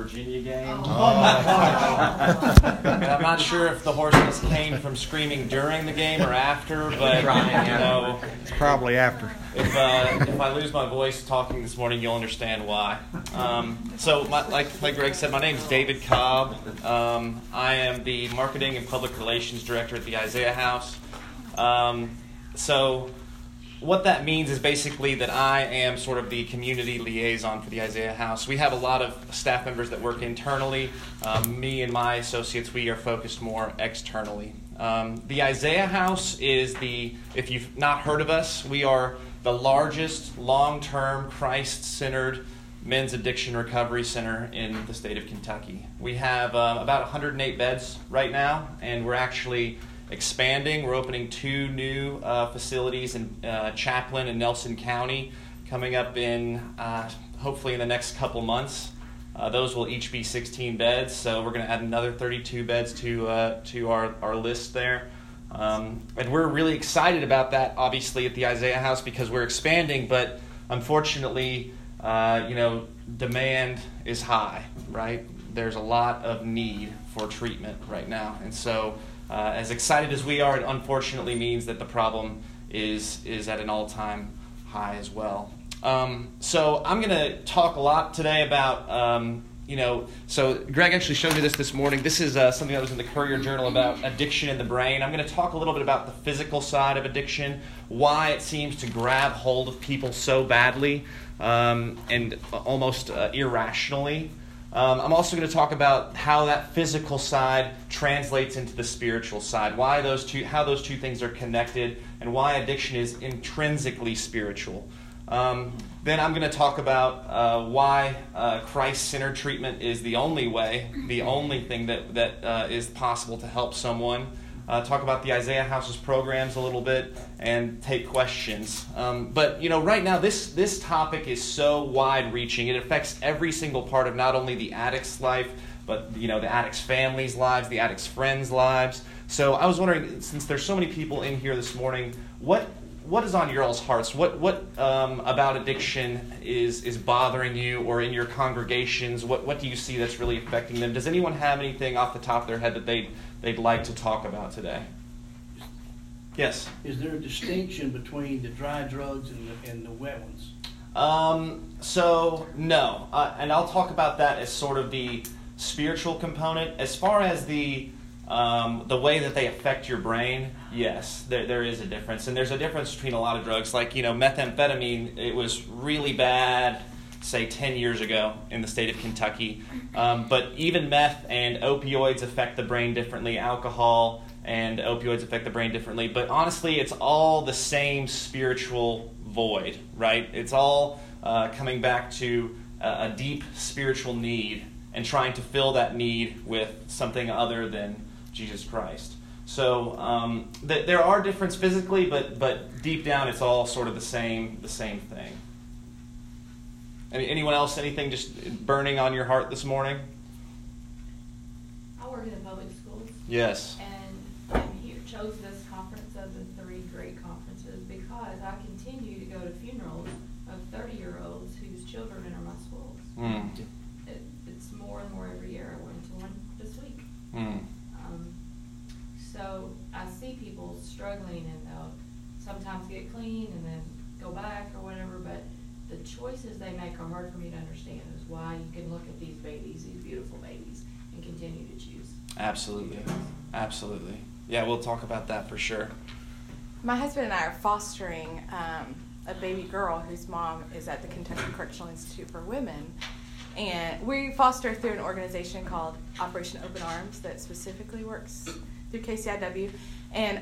Virginia game. Oh. And I'm not sure if the horses came from screaming during the game or after, but it's probably after. If I lose my voice talking this morning, you'll understand why. Like Greg said, my name is David Cobb. I am the Marketing and Public Relations Director at the Isaiah House. So what that means is basically that I am sort of the community liaison for the Isaiah House. We have a lot of staff members that work internally. Me and my associates, we are focused more externally. The Isaiah House is if you've not heard of us, we are the largest long-term Christ-centered men's addiction recovery center in the state of Kentucky. We have about 108 beds right now, and we're actually expanding. We're opening 2 new facilities in Chaplin and Nelson County coming up in hopefully in the next couple months. Those will each be 16 beds, so we're going to add another 32 beds to our list there. And we're really excited about that, obviously, at the Isaiah House because we're expanding, but unfortunately, demand is high, right? There's a lot of need for treatment right now, and so as excited as we are, it unfortunately means that the problem is at an all-time high as well. So I'm going to talk a lot today about, so Greg actually showed me this morning. This is something that was in the Courier Journal about addiction in the brain. I'm going to talk a little bit about the physical side of addiction, why it seems to grab hold of people so badly and almost irrationally. I'm also going to talk about how that physical side translates into the spiritual side, how those two things are connected, and why addiction is intrinsically spiritual. Then I'm going to talk about why Christ-centered treatment is the only way, the only thing that is possible to help someone. Talk about the Isaiah House's programs a little bit, and take questions. But right now this topic is so wide-reaching. It affects every single part of not only the addict's life, but the addict's family's lives, the addict's friends' lives. So I was wondering, since there's so many people in here this morning, what is on your all's hearts? What about addiction is bothering you, or in your congregations? What do you see that's really affecting them? Does anyone have anything off the top of their head that they'd like to talk about today? Yes. Is there a distinction between the dry drugs and the wet ones? So no, and I'll talk about that as sort of the spiritual component. As far as the way that they affect your brain, yes, there is a difference. And there's a difference between a lot of drugs. Like, methamphetamine, it was really bad, say, 10 years ago in the state of Kentucky. But even meth and opioids affect the brain differently. Alcohol and opioids affect the brain differently. But honestly, it's all the same spiritual void, right? It's all coming back to a deep spiritual need and trying to fill that need with something other than Jesus Christ. So there are differences physically, but deep down it's all sort of the same thing. Anyone else, anything just burning on your heart this morning? I work in the public schools. Yes. And chose this conference of the 3 great conferences because I continue to go to funerals of 30-year-olds whose children enter my schools. Mm. It's more and more every year. I went to one this week. Mm. So I see people struggling, and they'll sometimes get clean and then go back or whatever, but the choices they make are hard for me to understand. Is why you can look at these babies, these beautiful babies, and continue to choose. Absolutely. Yeah, we'll talk about that for sure. My husband and I are fostering a baby girl whose mom is at the Kentucky Correctional Institute for Women. And we foster through an organization called Operation Open Arms that specifically works through KCIW. And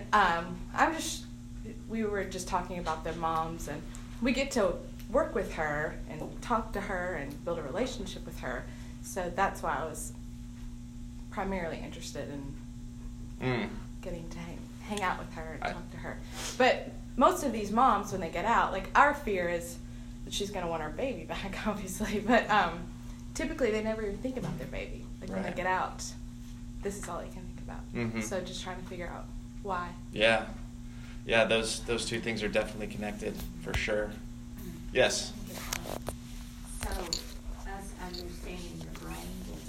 we were just talking about the moms, and we get to work with her and talk to her and build a relationship with her. So that's why I was primarily interested in getting to hang out with her and talk to her. But most of these moms, when they get out, like, our fear is that she's going to want her baby back, obviously. But typically they never even think about their baby. Like, when they get out, this is all they can think about. Mm-hmm. So just trying to figure out why. Yeah, those two things are definitely connected for sure. Yes. So, us understanding the brain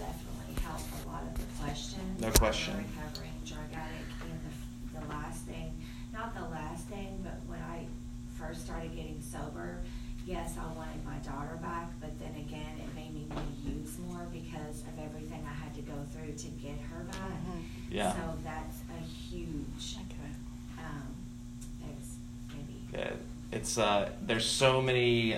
question. I'm a recovering drug addict, and the last thing, not the last thing, but when I first started getting sober, yes, I wanted my daughter back, but then again, it made me want to use more because of everything I had to go through to get her back. Yeah. So that's a huge, it's maybe. Yeah, it's there's so many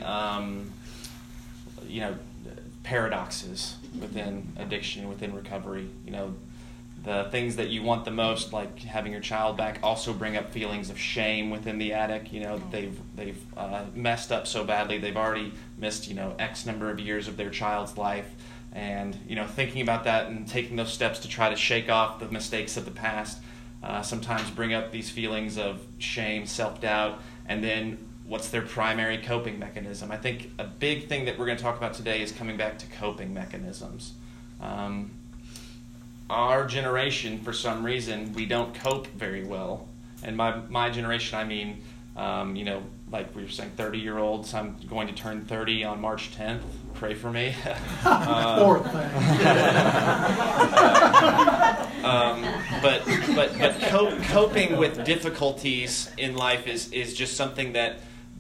paradoxes within addiction, within recovery. The things that you want the most, like having your child back, also bring up feelings of shame within the addict. They've messed up so badly. They've already missed X number of years of their child's life, and thinking about that and taking those steps to try to shake off the mistakes of the past sometimes bring up these feelings of shame, self-doubt, and then what's their primary coping mechanism? I think a big thing that we're going to talk about today is coming back to coping mechanisms. Our generation, for some reason, we don't cope very well. And my generation, I mean, like we were saying, 30-year-olds. I'm going to turn 30 on March 10th. Pray for me. Poor thing. But coping with difficulties in life is just something that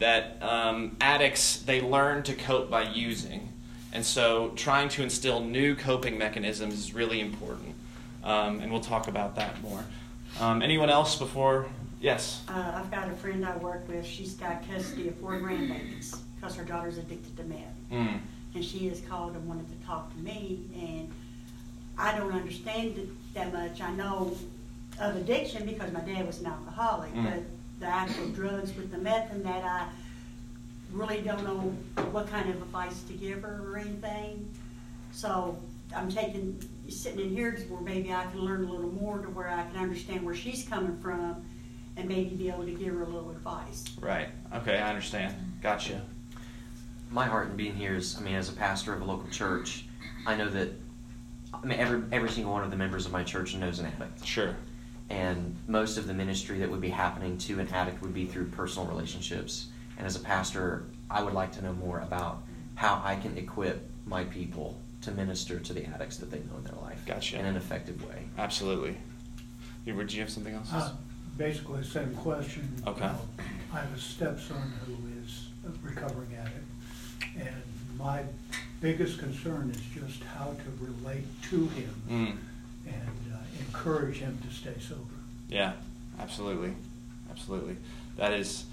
addicts, they learn to cope by using. And so trying to instill new coping mechanisms is really important. And we'll talk about that more. Anyone else before? Yes? I've got a friend I work with. She's got custody of 4 grandbabies because her daughter's addicted to meth. And she has called and wanted to talk to me. And I don't understand it that much. I know of addiction because my dad was an alcoholic. But the actual drugs with the meth and that, I really don't know what kind of advice to give her or anything. So I'm sitting in here where maybe I can learn a little more to where I can understand where she's coming from and maybe be able to give her a little advice. Right. Okay, I understand. Gotcha. My heart in being here is, as a pastor of a local church, I know that every single one of the members of my church knows an addict. Sure. And most of the ministry that would be happening to an addict would be through personal relationships. And as a pastor, I would like to know more about how I can equip my people to minister to the addicts that they know in their life. Gotcha. In an effective way. Absolutely. Would you have something else? Basically the same question. Okay. I have a stepson who is a recovering addict, and my biggest concern is just how to relate to him and encourage him to stay sober. Yeah, absolutely. That is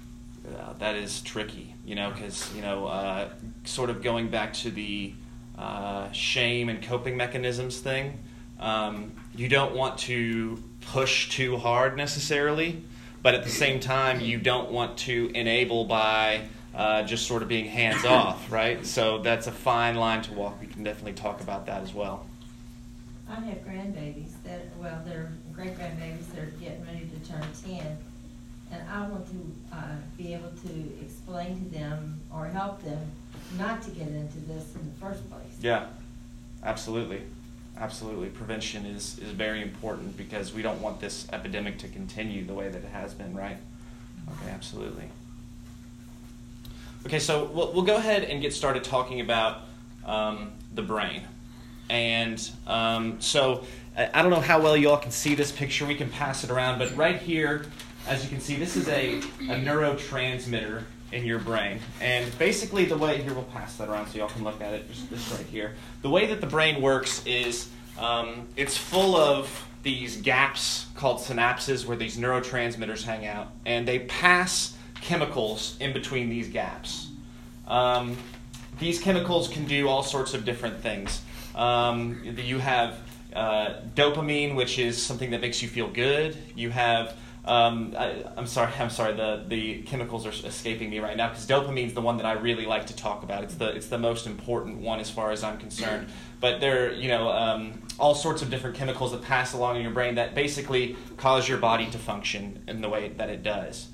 tricky, because sort of going back to the shame and coping mechanisms thing. You don't want to push too hard necessarily, but at the same time, you don't want to enable by just sort of being hands off, right? So that's a fine line to walk. We can definitely talk about that as well. I have grandbabies they're great-grandbabies that are getting ready to turn 10, and I want to be able to explain to them or help them not to get into this in the first place. Yeah, absolutely. Prevention is very important because we don't want this epidemic to continue the way that it has been, right? Okay, absolutely. Okay, so we'll go ahead and get started talking about the brain. And so I don't know how well you all can see this picture. We can pass it around, but right here, as you can see, this is a neurotransmitter in your brain. And basically the way, here we'll pass that around so y'all can look at it, just this right here. The way that the brain works is it's full of these gaps called synapses where these neurotransmitters hang out, and they pass chemicals in between these gaps. These chemicals can do all sorts of different things. You have dopamine, which is something that makes you feel good. You have I'm sorry. The chemicals are escaping me right now because dopamine is the one that I really like to talk about. It's the most important one as far as I'm concerned. But there are all sorts of different chemicals that pass along in your brain that basically cause your body to function in the way that it does.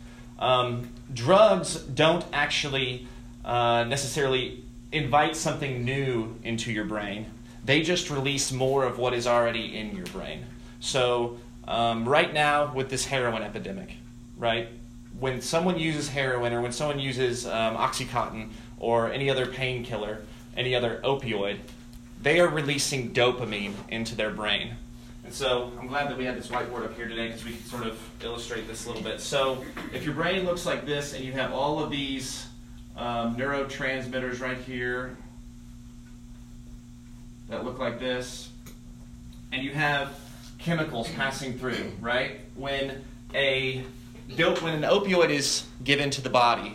Drugs don't actually necessarily invite something new into your brain. They just release more of what is already in your brain. So right now with this heroin epidemic, right? When someone uses heroin or when someone uses Oxycontin or any other painkiller, any other opioid, they are releasing dopamine into their brain. And so I'm glad that we had this whiteboard up here today because we can sort of illustrate this a little bit. So if your brain looks like this and you have all of these neurotransmitters right here that look like this, and you have chemicals passing through, right? When an opioid is given to the body,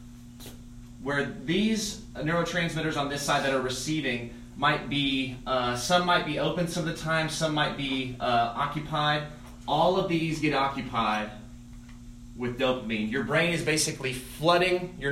where these neurotransmitters on this side that are receiving might be, some might be open some of the time, some might be occupied. All of these get occupied with dopamine. Your brain is basically flooding your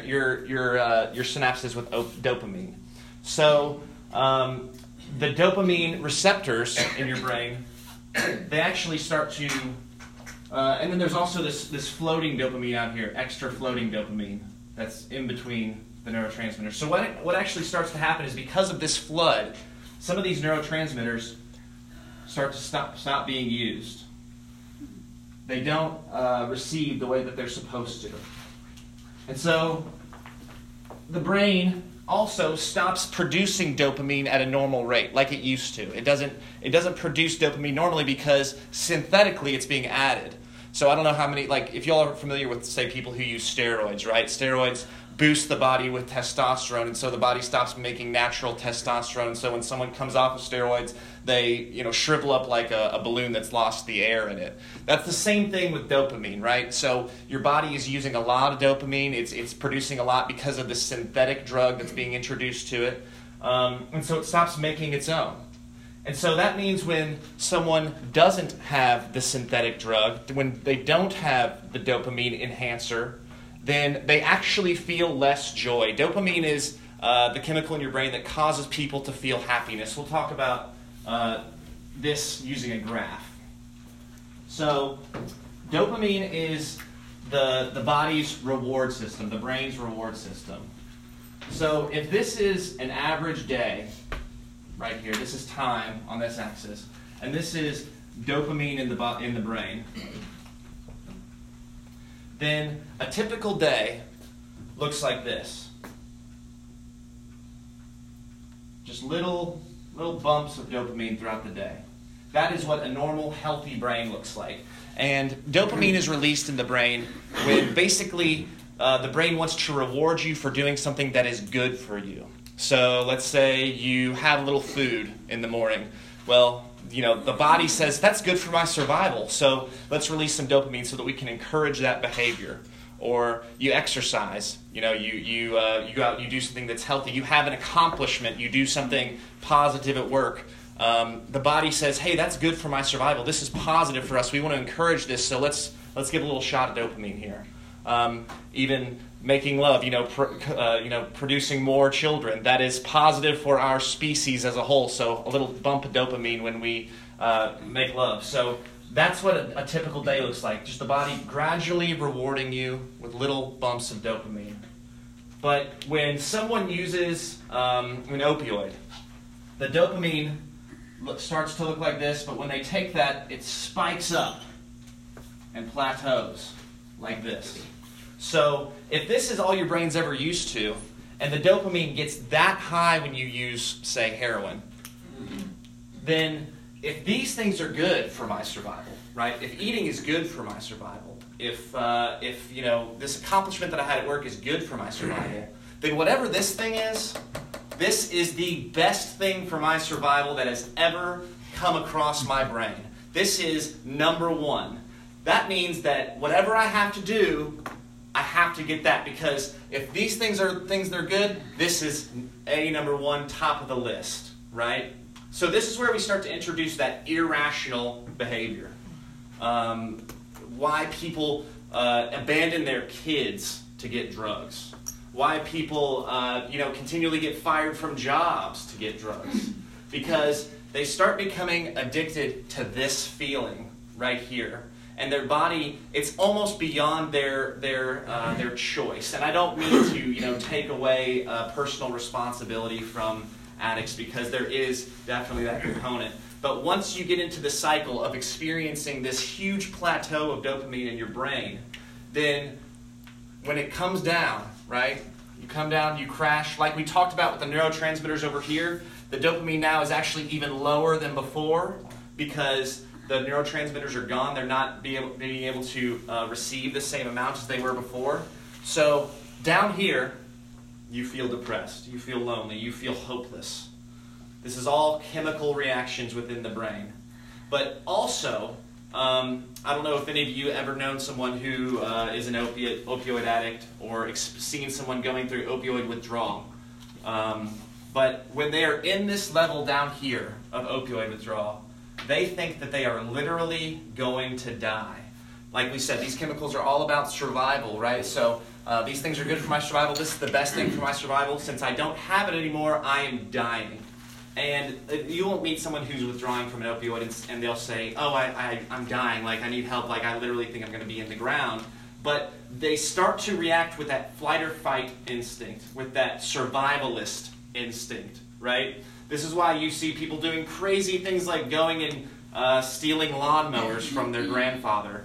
synapses with dopamine. So the dopamine receptors in your brain, they actually start to, and then there's also this floating dopamine out here, extra floating dopamine that's in between the neurotransmitters. So what actually starts to happen is because of this flood, some of these neurotransmitters start to stop being used. They don't receive the way that they're supposed to. And so the brain also stops producing dopamine at a normal rate like it used to. It doesn't produce dopamine normally because synthetically it's being added. So I don't know how many, like if y'all are familiar with, say, people who use steroids, right? Steroids boost the body with testosterone, and so the body stops making natural testosterone. So when someone comes off of steroids, they shrivel up like a balloon that's lost the air in it. That's the same thing with dopamine, right? So your body is using a lot of dopamine. It's producing a lot because of the synthetic drug that's being introduced to it, and so it stops making its own. And so that means when someone doesn't have the synthetic drug, when they don't have the dopamine enhancer, then they actually feel less joy. Dopamine is the chemical in your brain that causes people to feel happiness. We'll talk about this using a graph. So dopamine is the body's reward system, the brain's reward system. So if this is an average day, right here, this is time on this axis, and this is dopamine in the brain, then a typical day looks like this. Just little bumps of dopamine throughout the day. That is what a normal, healthy brain looks like. And dopamine is released in the brain when basically the brain wants to reward you for doing something that is good for you. So let's say you have a little food in the morning. Well, the body says, that's good for my survival, so let's release some dopamine so that we can encourage that behavior. Or you exercise, you go out, you do something that's healthy, you have an accomplishment, you do something positive at work. The body says, hey, that's good for my survival, this is positive for us, we want to encourage this, so let's give a little shot of dopamine here. Even making love, producing more children. That is positive for our species as a whole. So a little bump of dopamine when we make love. So that's what a typical day looks like. Just the body gradually rewarding you with little bumps of dopamine. But when someone uses an opioid, the dopamine starts to look like this, but when they take that, it spikes up and plateaus like this. So if this is all your brain's ever used to, and the dopamine gets that high when you use, say, heroin, then if these things are good for my survival, right? If eating is good for my survival, if this accomplishment that I had at work is good for my survival, then whatever this thing is, this is the best thing for my survival that has ever come across my brain. This is number one. That means that whatever I have to do, I have to get that, because if these things are things that are good, this is number one, top of the list, right? So this is where we start to introduce that irrational behavior. Why people abandon their kids to get drugs. Why people continually get fired from jobs to get drugs. Because they start becoming addicted to this feeling right here. And their body, it's almost beyond their choice. And I don't mean to take away personal responsibility from addicts, because there is definitely that component. But once you get into the cycle of experiencing this huge plateau of dopamine in your brain, then when it comes down, right? You come down, you crash. Like we talked about with the neurotransmitters over here, the dopamine now is actually even lower than before. because the neurotransmitters are gone. They're not being able to receive the same amount as they were before. So down here, you feel depressed, you feel lonely, you feel hopeless. This is all chemical reactions within the brain. But also, I don't know if any of you ever known someone who is an opioid addict or seen someone going through opioid withdrawal. But when they are in this level down here of opioid withdrawal, they think that they are literally going to die. Like we said, these chemicals are all about survival, right? So these things are good for my survival. This is the best thing for my survival. Since I don't have it anymore, I am dying. And you won't meet someone who's withdrawing from an opioid and they'll say, oh, I'm dying, like I need help, like I literally think I'm going to be in the ground. But they start to react with that flight or fight instinct, with that survivalist instinct, right? This is why you see people doing crazy things like going and stealing lawnmowers from their grandfather,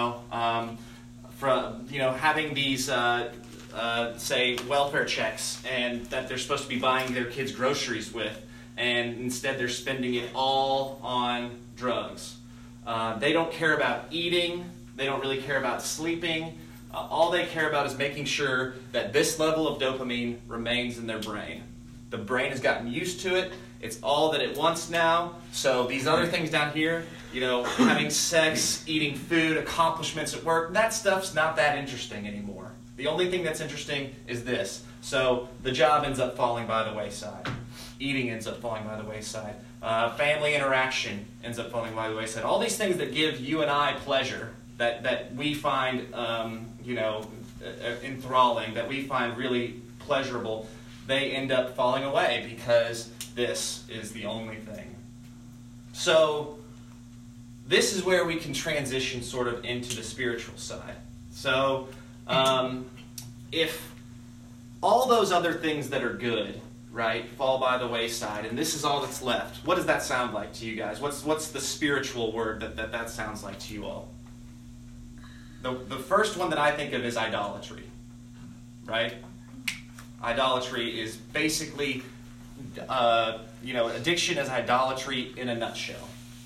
having these, say, welfare checks and that they're supposed to be buying their kids groceries with. And instead they're spending it all on drugs. They don't care about eating. They don't really care about sleeping. All they care about is making sure that this level of dopamine remains in their brain. The brain has gotten used to it. It's all that it wants now. So these other things down here, having sex, eating food, accomplishments at work, that stuff's not that interesting anymore. The only thing that's interesting is this. So the job ends up falling by the wayside. Eating ends up falling by the wayside. Family interaction ends up falling by the wayside. All these things that give you and I pleasure, that we find, enthralling, that we find really pleasurable, they end up falling away because this is the only thing. So this is where we can transition sort of into the spiritual side. So if all those other things that are good, right, fall by the wayside, and this is all that's left, what does that sound like to you guys? What's the spiritual word that sounds like to you all? The first one that I think of is idolatry, right? Idolatry is basically, addiction is idolatry in a nutshell.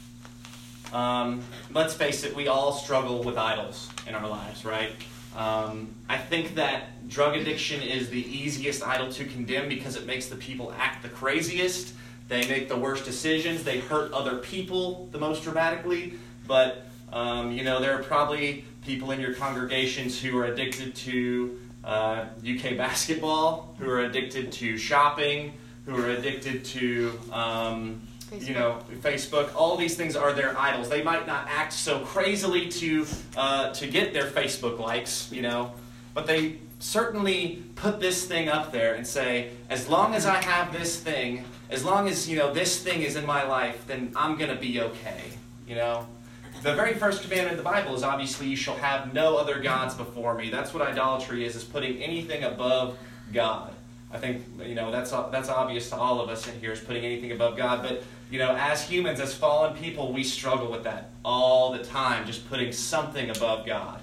Let's face it, we all struggle with idols in our lives, right? I think that drug addiction is the easiest idol to condemn because it makes the people act the craziest. They make the worst decisions. They hurt other people the most dramatically. But, there are probably people in your congregations who are addicted to UK basketball, who are addicted to shopping, who are addicted to Facebook. All these things are their idols. They might not act so crazily to get their Facebook likes, but they certainly put this thing up there and say, as long as I have this thing, as long as this thing is in my life, then I'm going to be okay. The very first commandment in the Bible is obviously you shall have no other gods before me. That's what idolatry is putting anything above God. I think that's obvious to all of us in here, is putting anything above God. But as humans, as fallen people, we struggle with that all the time, just putting something above God.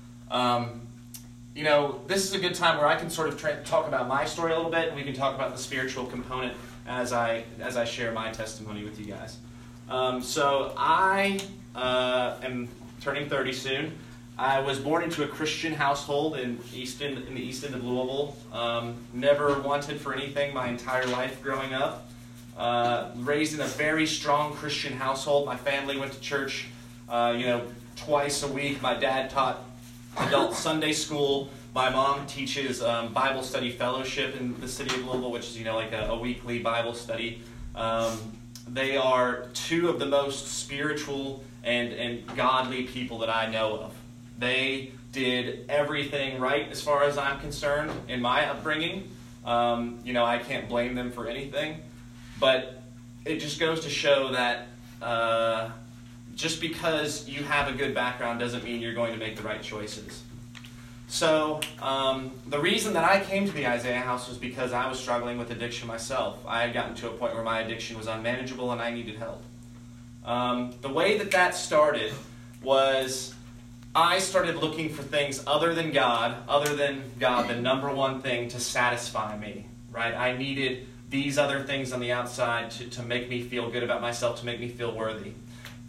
This is a good time where I can sort of talk about my story a little bit, and we can talk about the spiritual component as I share my testimony with you guys. So I am turning 30 soon. I was born into a Christian household in the east end of Louisville. Never wanted for anything my entire life growing up. Raised in a very strong Christian household. My family went to church, twice a week. My dad taught adult Sunday school. My mom teaches Bible study fellowship in the city of Louisville, which is like a weekly Bible study. They are two of the most spiritual and godly people that I know of. They did everything right as far as I'm concerned in my upbringing. I can't blame them for anything. But it just goes to show that just because you have a good background doesn't mean you're going to make the right choices. So the reason that I came to the Isaiah House was because I was struggling with addiction myself. I had gotten to a point where my addiction was unmanageable and I needed help. The way that started was I started looking for things other than God, the number one thing to satisfy me, right? I needed these other things on the outside to make me feel good about myself, to make me feel worthy.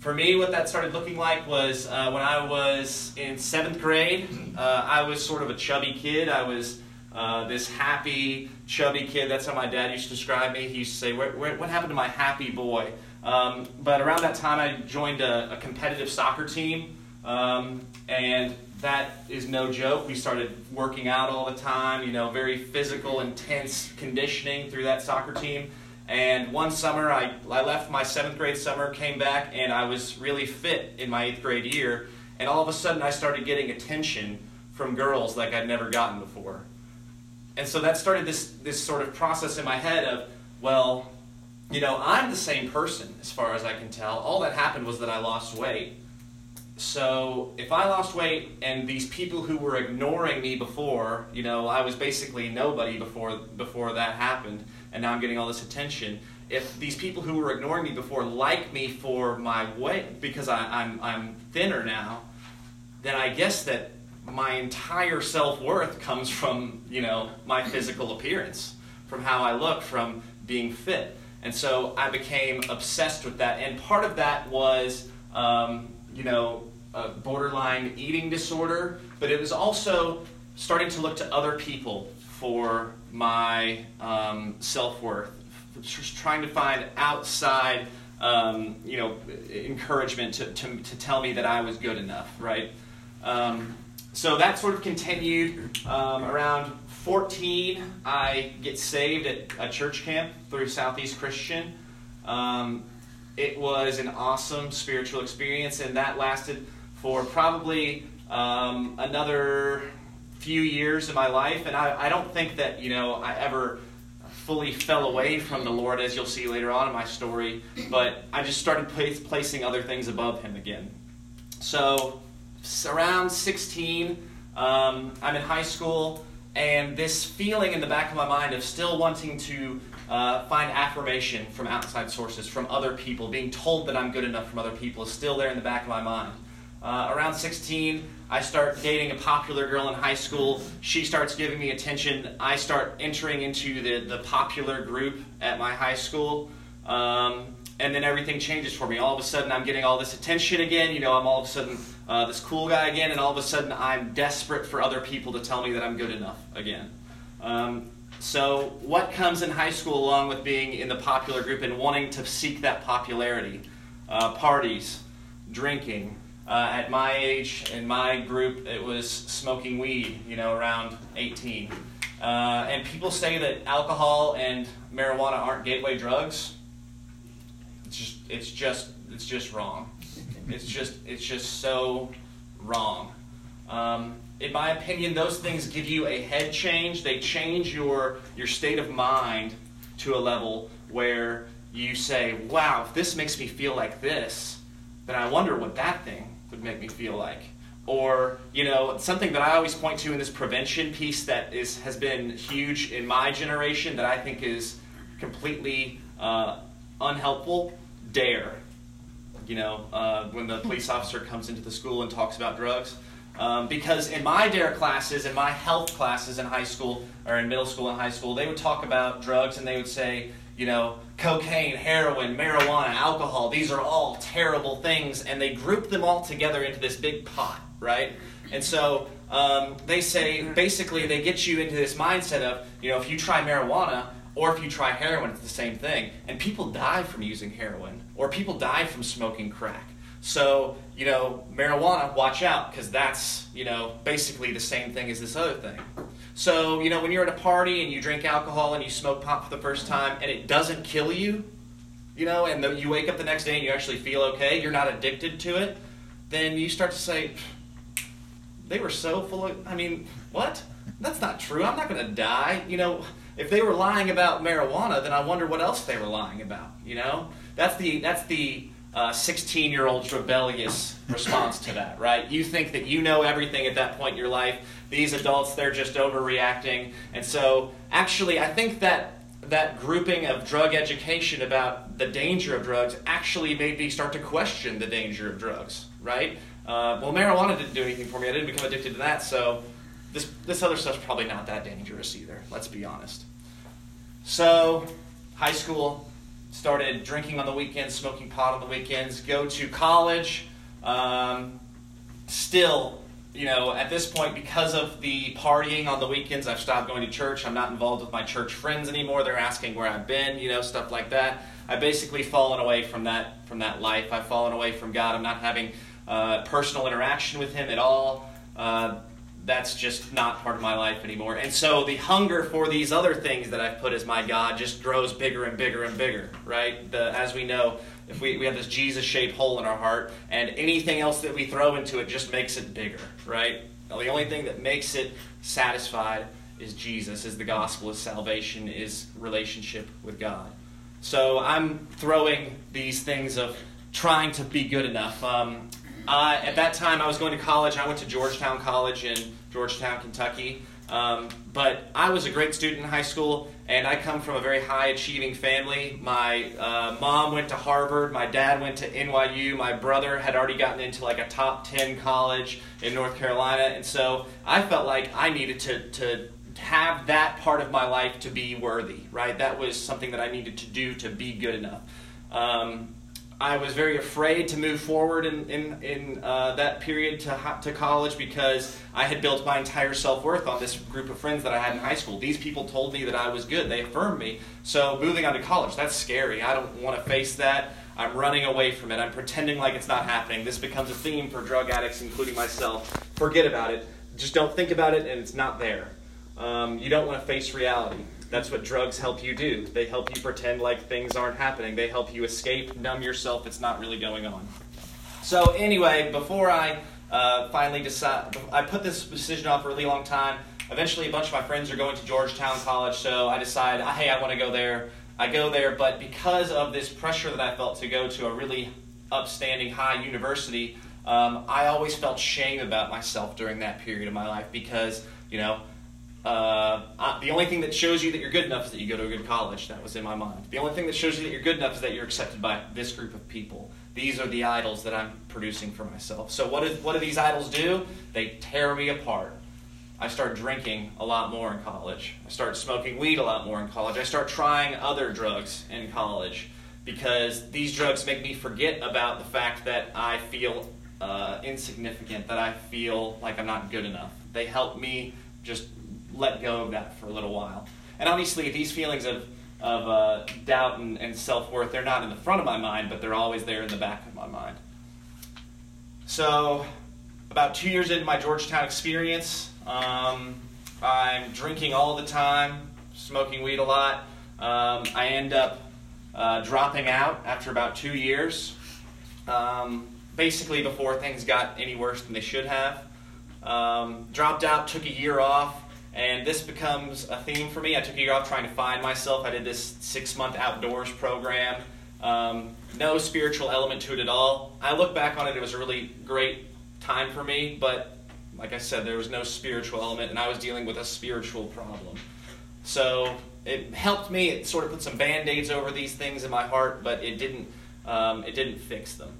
For me, what that started looking like was when I was in 7th grade, I was sort of a chubby kid. I was this happy, chubby kid. That's how my dad used to describe me. He used to say, what happened to my happy boy? But around that time, I joined a competitive soccer team, and that is no joke. We started working out all the time, very physical, intense conditioning through that soccer team. And one summer, I left my 7th grade summer, came back, and I was really fit in my 8th grade year. And all of a sudden, I started getting attention from girls like I'd never gotten before. And so that started this sort of process in my head of, well, I'm the same person as far as I can tell. All that happened was that I lost weight. So if I lost weight and these people who were ignoring me before, I was basically nobody before that happened, and now I'm getting all this attention. If these people who were ignoring me before like me for my weight because I'm thinner now, then I guess that my entire self-worth comes from, my physical appearance, from how I look, from being fit. And so I became obsessed with that. And part of that was, a borderline eating disorder, but it was also starting to look to other people for my self-worth, just trying to find outside, encouragement to tell me that I was good enough, right? So that sort of continued. Around 14, I get saved at a church camp through Southeast Christian. It was an awesome spiritual experience, and that lasted for probably another few years of my life. And I don't think that, I ever fully fell away from the Lord, as you'll see later on in my story, but I just started placing other things above Him again. So around 16, I'm in high school, and this feeling in the back of my mind of still wanting to find affirmation from outside sources, from other people, being told that I'm good enough from other people is still there in the back of my mind. Around 16, I start dating a popular girl in high school. She starts giving me attention. I start entering into the popular group at my high school. And then everything changes for me. All of a sudden, I'm getting all this attention again. I'm all of a sudden this cool guy again. And all of a sudden, I'm desperate for other people to tell me that I'm good enough again. So what comes in high school along with being in the popular group and wanting to seek that popularity? Parties, drinking. At my age, in my group, it was smoking weed, around 18. And people say that alcohol and marijuana aren't gateway drugs. It's just wrong. It's just so wrong. In my opinion, those things give you a head change. They change your state of mind to a level where you say, wow, if this makes me feel like this, then I wonder what that thing would make me feel like. Or, something that I always point to in this prevention piece that has been huge in my generation that I think is completely unhelpful, DARE. When the police officer comes into the school and talks about drugs. Because in my DARE classes, in my health classes in high school, or in middle school and high school, they would talk about drugs and they would say, cocaine, heroin, marijuana, alcohol, these are all terrible things, and they group them all together into this big pot, right? And so they say, basically, they get you into this mindset of, if you try marijuana or if you try heroin, it's the same thing. And people die from using heroin, or people die from smoking crack. So, marijuana, watch out, because that's, basically the same thing as this other thing. So, when you're at a party and you drink alcohol and you smoke pot for the first time and it doesn't kill you, and you wake up the next day and you actually feel okay, you're not addicted to it, then you start to say, they were so full of, what? That's not true. I'm not going to die. If they were lying about marijuana, then I wonder what else they were lying about, That's the 16-year-old's rebellious response to that, right? You think that you know everything at that point in your life. These adults, they're just overreacting. And so, actually, I think that grouping of drug education about the danger of drugs actually made me start to question the danger of drugs, right? Well, marijuana didn't do anything for me. I didn't become addicted to that, so this other stuff's probably not that dangerous either, let's be honest. So, high school, started drinking on the weekends, smoking pot on the weekends, go to college. Still, at this point, because of the partying on the weekends, I've stopped going to church. I'm not involved with my church friends anymore. They're asking where I've been, stuff like that. I've basically fallen away from that life. I've fallen away from God. I'm not having personal interaction with Him at all. That's just not part of my life anymore. And so the hunger for these other things that I've put as my God just grows bigger and bigger and bigger, right? As we know, if we have this Jesus-shaped hole in our heart, and anything else that we throw into it just makes it bigger, right? The only thing that makes it satisfied is Jesus, is the gospel, is salvation, is relationship with God. So I'm throwing these things of trying to be good enough. At that time, I was going to college. I went to Georgetown College in Georgetown, Kentucky. But I was a great student in high school, and I come from a very high-achieving family. My mom went to Harvard. My dad went to NYU. My brother had already gotten into like a top 10 college in North Carolina. And so I felt like I needed to have that part of my life to be worthy, right? That was something that I needed to do to be good enough. I was very afraid to move forward in that period to college because I had built my entire self-worth on this group of friends that I had in high school. These people told me that I was good. They affirmed me. So moving on to college, that's scary. I don't want to face that. I'm running away from it. I'm pretending like it's not happening. This becomes a theme for drug addicts, including myself. Forget about it. Just don't think about it, and it's not there. You don't want to face reality. That's what drugs help you do. They help you pretend like things aren't happening. They help you escape, numb yourself. It's not really going on. So anyway, before I finally decide, I put this decision off for a really long time. Eventually, a bunch of my friends are going to Georgetown College, so I decide, hey, I want to go there. I go there, but because of this pressure that I felt to go to a really upstanding high university, I always felt shame about myself during that period of my life because, the only thing that shows you that you're good enough is that you go to a good college. That was in my mind. The only thing that shows you that you're good enough is that you're accepted by this group of people. These are the idols that I'm producing for myself. So what do these idols do? They tear me apart. I start drinking a lot more in college. I start smoking weed a lot more in college. I start trying other drugs in college because these drugs make me forget about the fact that I feel insignificant, that I feel like I'm not good enough. They help me just let go of that for a little while. And obviously these feelings of doubt and self-worth, they're not in the front of my mind, but they're always there in the back of my mind. So about 2 years into my Georgetown experience, I'm drinking all the time, smoking weed a lot. I end up dropping out after about 2 years, basically before things got any worse than they should have. Dropped out, took a year off. And this becomes a theme for me. I took a year off trying to find myself. I did this 6-month outdoors program. No spiritual element to it at all. I look back on it, it was a really great time for me, but like I said, there was no spiritual element, and I was dealing with a spiritual problem. So it helped me. It sort of put some Band-Aids over these things in my heart, but it didn't fix them.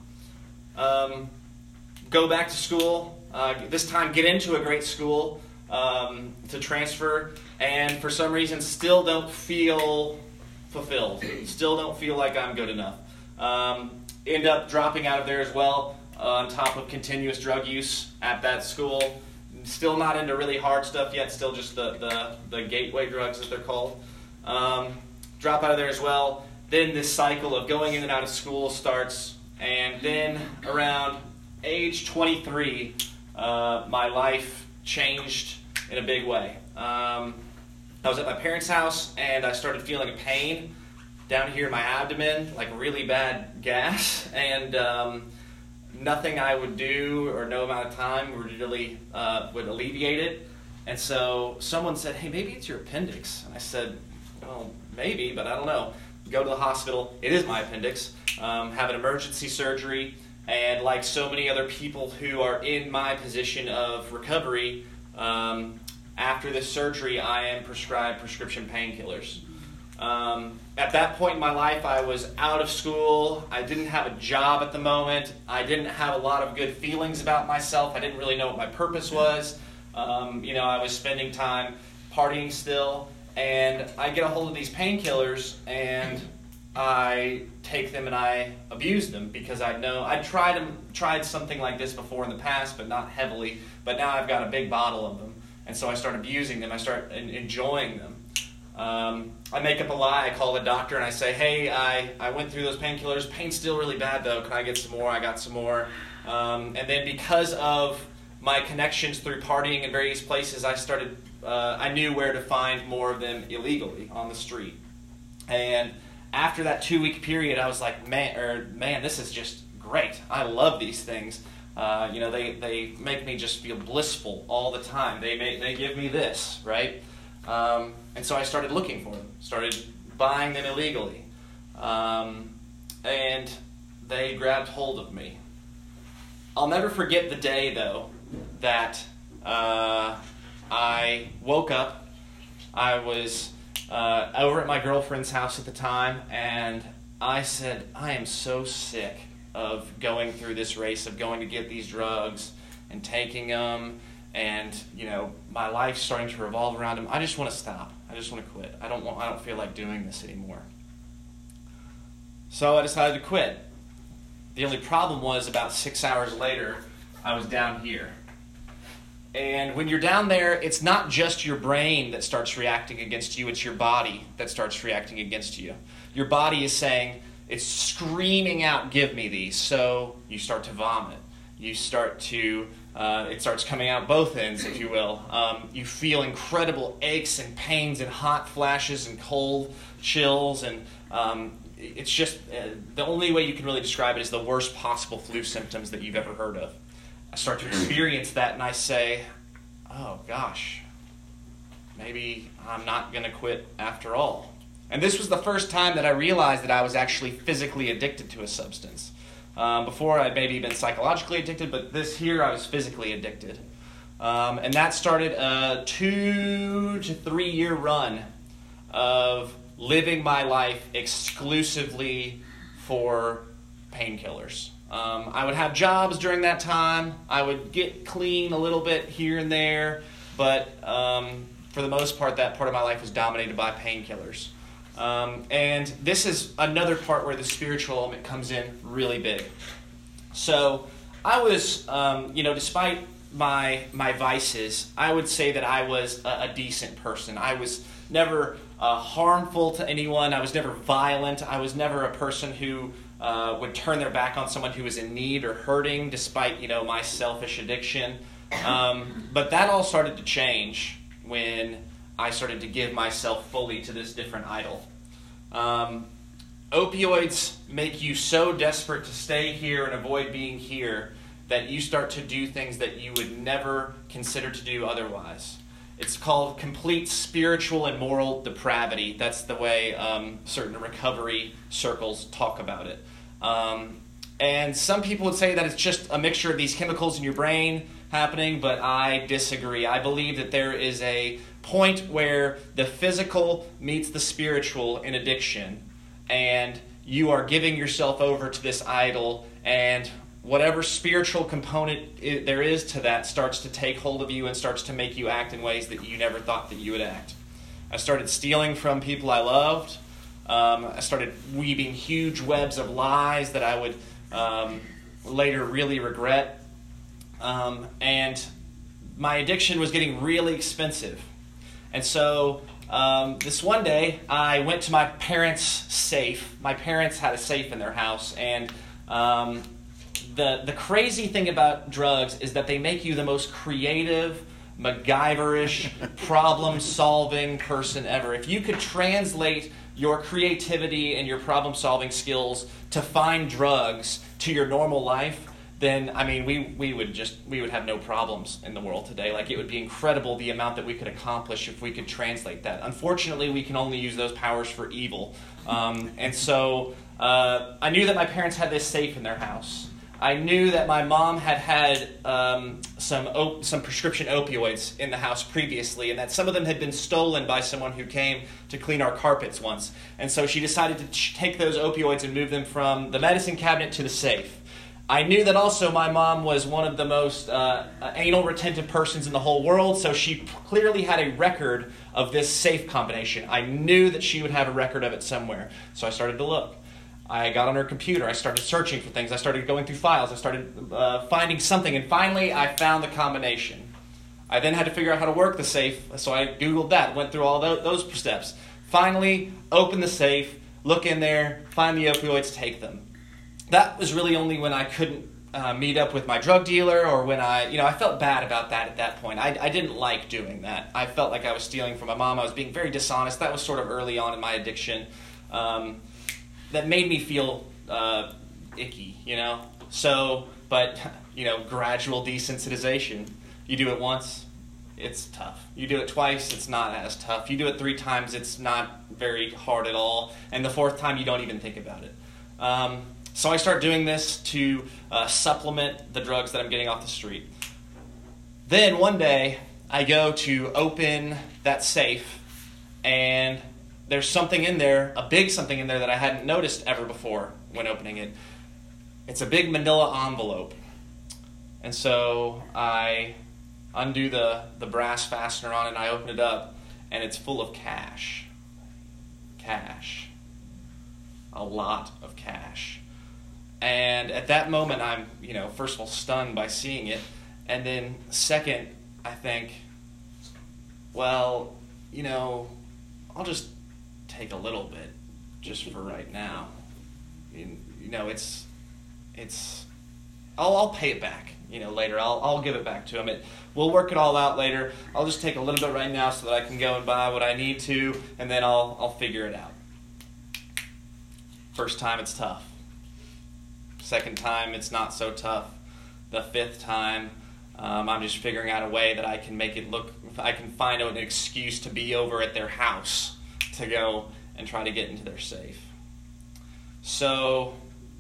Go back to school. This time get into a great school. To transfer, and for some reason still don't feel fulfilled. Still don't feel like I'm good enough. End up dropping out of there as well, on top of continuous drug use at that school. Still not into really hard stuff yet, still just the gateway drugs as they're called. Drop out of there as well. Then this cycle of going in and out of school starts, and then around age 23, my life changed in a big way. I was at my parents' house, and I started feeling a pain down here in my abdomen, like really bad gas, and nothing I would do or no amount of time really would alleviate it. And so someone said, hey, maybe it's your appendix. And I said, well, maybe, but I don't know. Go to the hospital. It is my appendix. Have an emergency surgery. And like so many other people who are in my position of recovery, after this surgery, I am prescribed prescription painkillers. At that point in my life, I was out of school. I didn't have a job at the moment. I didn't have a lot of good feelings about myself. I didn't really know what my purpose was. I was spending time partying still. And I get a hold of these painkillers, and I take them and I abuse them because I know I'd tried something like this before in the past, but not heavily. But now I've got a big bottle of them, and so I start abusing them. I start enjoying them. I make up a lie. I call the doctor and I say, "Hey, I went through those painkillers. Pain's still really bad though. Can I get some more?" I got some more, and then because of my connections through partying in various places, I knew where to find more of them illegally on the street, and after that 2-week period, I was like, man, this is just great. I love these things. They make me just feel blissful all the time. They give me this, right? And so I started looking for them, started buying them illegally. And they grabbed hold of me. I'll never forget the day, though, that I woke up. I was over at my girlfriend's house at the time, and I said, I am so sick of going through this race of going to get these drugs and taking them, and my life's starting to revolve around them. I just want to stop. I just want to quit. I don't feel like doing this anymore. So I decided to quit. The only problem was about 6 hours later, I was down here. And when you're down there, it's not just your brain that starts reacting against you, it's your body that starts reacting against you. Your body is saying, it's screaming out, give me these. So you start to vomit. You start to, it starts coming out both ends, if you will. You feel incredible aches and pains and hot flashes and cold chills. And it's just, the only way you can really describe it is the worst possible flu symptoms that you've ever heard of. I start to experience that and I say, oh gosh, maybe I'm not going to quit after all. And this was the first time that I realized that I was actually physically addicted to a substance. Before I'd maybe been psychologically addicted, but this here I was physically addicted. And that started a 2 to 3 year run of living my life exclusively for painkillers. I would have jobs during that time. I would get clean a little bit here and there, but for the most part, that part of my life was dominated by painkillers. And this is another part where the spiritual element comes in really big. So I was, despite my vices, I would say that I was a decent person. I was never harmful to anyone. I was never violent. I was never a person who would turn their back on someone who was in need or hurting, despite my selfish addiction. But that all started to change when I started to give myself fully to this different idol. Opioids make you so desperate to stay here and avoid being here that you start to do things that you would never consider to do otherwise. It's called complete spiritual and moral depravity. That's the way certain recovery circles talk about it. And some people would say that it's just a mixture of these chemicals in your brain happening, but I disagree. I believe that there is a point where the physical meets the spiritual in addiction, and you are giving yourself over to this idol, and whatever spiritual component there is to that starts to take hold of you and starts to make you act in ways that you never thought that you would act. I started stealing from people I loved. I started weaving huge webs of lies that I would later really regret. And my addiction was getting really expensive. And so this one day, I went to my parents' safe. My parents had a safe in their house, and the crazy thing about drugs is that they make you the most creative, MacGyverish, problem-solving person ever. If you could translate your creativity and your problem-solving skills to find drugs to your normal life, then, I mean, we would have no problems in the world today. Like, it would be incredible the amount that we could accomplish if we could translate that. Unfortunately, we can only use those powers for evil. And so I knew that my parents had this safe in their house. I knew that my mom had some prescription opioids in the house previously, and that some of them had been stolen by someone who came to clean our carpets once. And so she decided to take those opioids and move them from the medicine cabinet to the safe. I knew that also my mom was one of the most anal retentive persons in the whole world, so she clearly had a record of this safe combination. I knew that she would have a record of it somewhere, so I started to look. I got on her computer, I started searching for things, I started going through files, I started finding something, and finally I found the combination. I then had to figure out how to work the safe, so I Googled that, went through all those steps. Finally, open the safe, look in there, find the opioids, take them. That was really only when I couldn't meet up with my drug dealer, or when I felt bad about that at that point. I didn't like doing that. I felt like I was stealing from my mom. I was being very dishonest. That was sort of early on in my addiction. That made me feel icky, So, but, gradual desensitization. You do it once, it's tough. You do it twice, it's not as tough. You do it 3 times, it's not very hard at all. And the 4th time, you don't even think about it. So I start doing this to supplement the drugs that I'm getting off the street. Then one day, I go to open that safe, and there's something in there, a big something in there that I hadn't noticed ever before when opening it. It's a big manila envelope. And so I undo the brass fastener on it, and I open it up, and it's full of cash. Cash. A lot of cash. And at that moment, I'm, first of all, stunned by seeing it. And then second, I think, well, I'll just take a little bit just for right now. I'll pay it back, later. I'll give it back to him. We'll work it all out later. I'll just take a little bit right now so that I can go and buy what I need to, and then I'll figure it out. First time, it's tough. Second time, it's not so tough. The 5th time, I'm just figuring out a way that I can make it look, I can find an excuse to be over at their house to go and try to get into their safe. So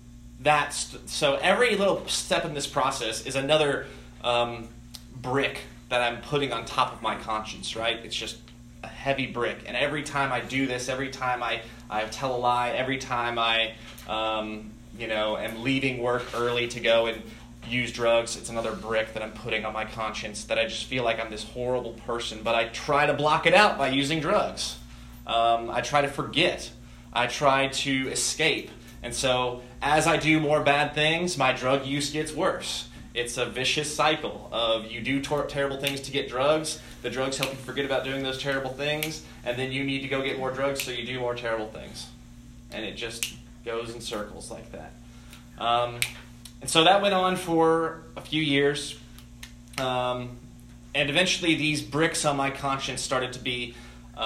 every little step in this process is another brick that I'm putting on top of my conscience, right? It's just a heavy brick. And every time I do this, every time I tell a lie, every time I am leaving work early to go and use drugs, it's another brick that I'm putting on my conscience, that I just feel like I'm this horrible person. But I try to block it out by using drugs. I try to forget. I try to escape. And so as I do more bad things, my drug use gets worse. It's a vicious cycle of you do terrible things to get drugs. The drugs help you forget about doing those terrible things. And then you need to go get more drugs, so you do more terrible things. And it just goes in circles like that. And so that went on for a few years. And eventually these bricks on my conscience started to be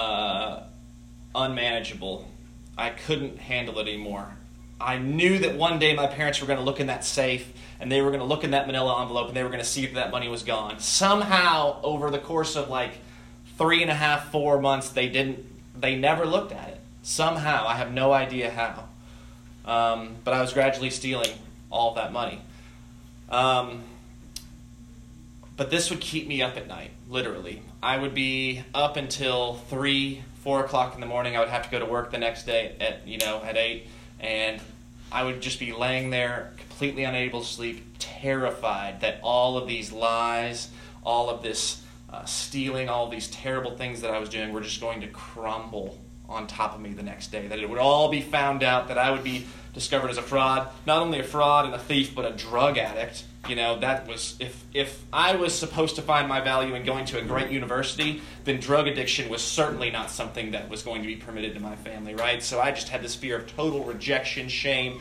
unmanageable. I couldn't handle it anymore. I knew that one day my parents were going to look in that safe, and they were going to look in that manila envelope, and they were going to see that money was gone. Somehow, over the course of 3.5, 4 months, they never looked at it. Somehow, I have no idea how. But I was gradually stealing all of that money. But this would keep me up at night, literally. I would be up until 3, 4 o'clock in the morning. I would have to go to work the next day at 8, and I would just be laying there completely unable to sleep, terrified that all of these lies, all of this stealing, all of these terrible things that I was doing were just going to crumble on top of me the next day, that it would all be found out, that I would be discovered as a fraud, not only a fraud and a thief, but a drug addict. That was, if I was supposed to find my value in going to a great university, then drug addiction was certainly not something that was going to be permitted in my family, right? So I just had this fear of total rejection, shame,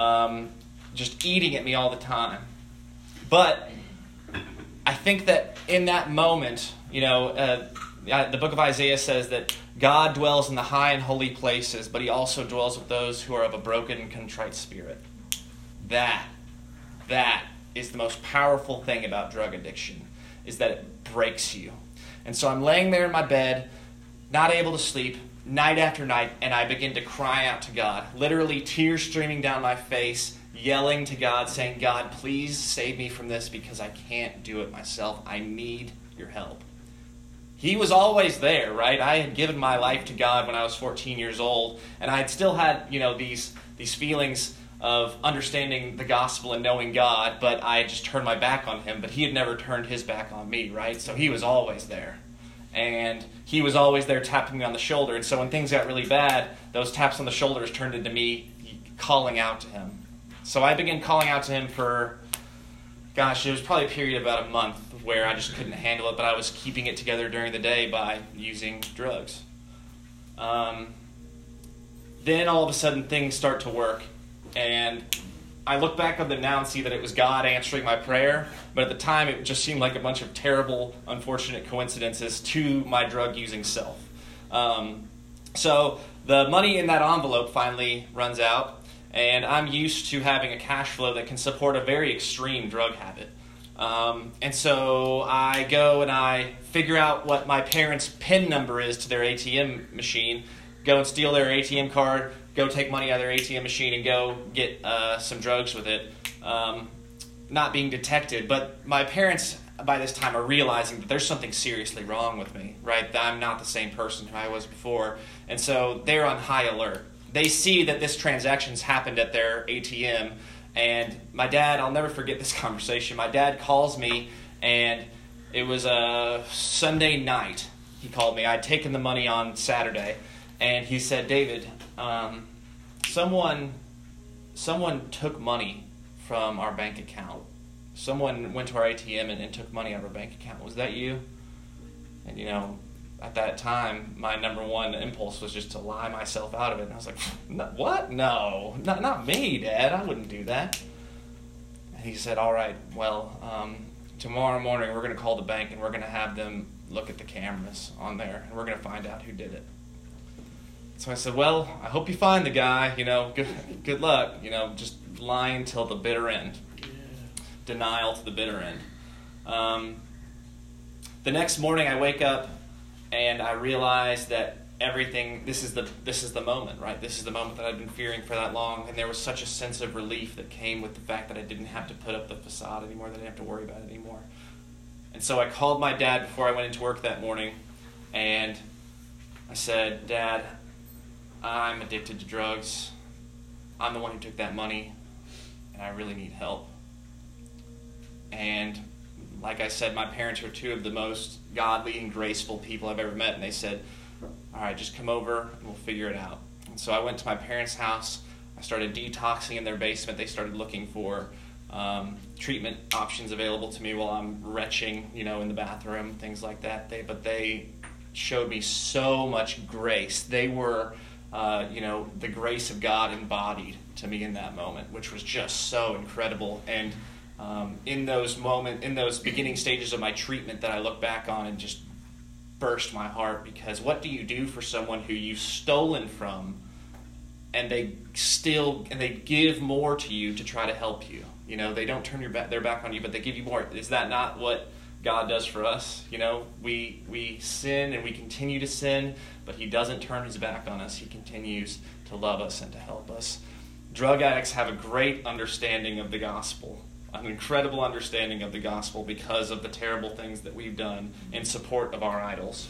just eating at me all the time. But I think that in that moment, the book of Isaiah says that God dwells in the high and holy places, but he also dwells with those who are of a broken and contrite spirit. That is the most powerful thing about drug addiction, is that it breaks you. And so I'm laying there in my bed, not able to sleep, night after night, and I begin to cry out to God, literally tears streaming down my face, yelling to God, saying, God, please save me from this because I can't do it myself. I need your help. He was always there, right? I had given my life to God when I was 14 years old, and I had still had, these feelings of understanding the gospel and knowing God, but I just turned my back on him. But he had never turned his back on me, right? So he was always there. And he was always there tapping me on the shoulder. And so when things got really bad, those taps on the shoulders turned into me calling out to him. So I began calling out to him for, it was probably a period of about a month where I just couldn't handle it, but I was keeping it together during the day by using drugs. Then all of a sudden things start to work. And I look back on them now and see that it was God answering my prayer, but at the time it just seemed like a bunch of terrible, unfortunate coincidences to my drug-using self. So the money in that envelope finally runs out, and I'm used to having a cash flow that can support a very extreme drug habit. And so I go and I figure out what my parents' PIN number is to their ATM machine, go and steal their ATM card, go take money out of their ATM machine and go get some drugs with it, not being detected. But my parents, by this time, are realizing that there's something seriously wrong with me, right? That I'm not the same person who I was before. And so they're on high alert. They see that this transaction's happened at their ATM, and my dad, I'll never forget this conversation. My dad calls me, and it was a Sunday night. He called me. I'd taken the money on Saturday, and he said, David, someone took money from our bank account. Someone went to our ATM and took money out of our bank account. Was that you? And, at that time, my number one impulse was just to lie myself out of it. And I was like, what? No, not me, Dad. I wouldn't do that. And he said, all right, well, tomorrow morning we're going to call the bank and we're going to have them look at the cameras on there and we're going to find out who did it. So I said, well, I hope you find the guy, good luck, just lying till the bitter end. Yeah. Denial to the bitter end. The next morning I wake up and I realize that this is the moment, right? This is the moment that I've been fearing for that long, and there was such a sense of relief that came with the fact that I didn't have to put up the facade anymore, that I didn't have to worry about it anymore. And so I called my dad before I went into work that morning, and I said, Dad, I'm addicted to drugs. I'm the one who took that money, and I really need help. And like I said, my parents are two of the most godly and graceful people I've ever met, and they said, all right, just come over and we'll figure it out. And so I went to my parents' house. I started detoxing in their basement. They started looking for treatment options available to me while I'm retching, in the bathroom, things like that. But they showed me so much grace. They were the grace of God embodied to me in that moment, which was just so incredible. And in those beginning stages of my treatment that I look back on and just burst my heart, because what do you do for someone who you've stolen from and they give more to you to try to help you? They don't turn their back on you, but they give you more. Is that not what God does for us? We sin and we continue to sin, but he doesn't turn his back on us. He continues to love us and to help us. Drug addicts have a great understanding of the gospel, an incredible understanding of the gospel because of the terrible things that we've done in support of our idols.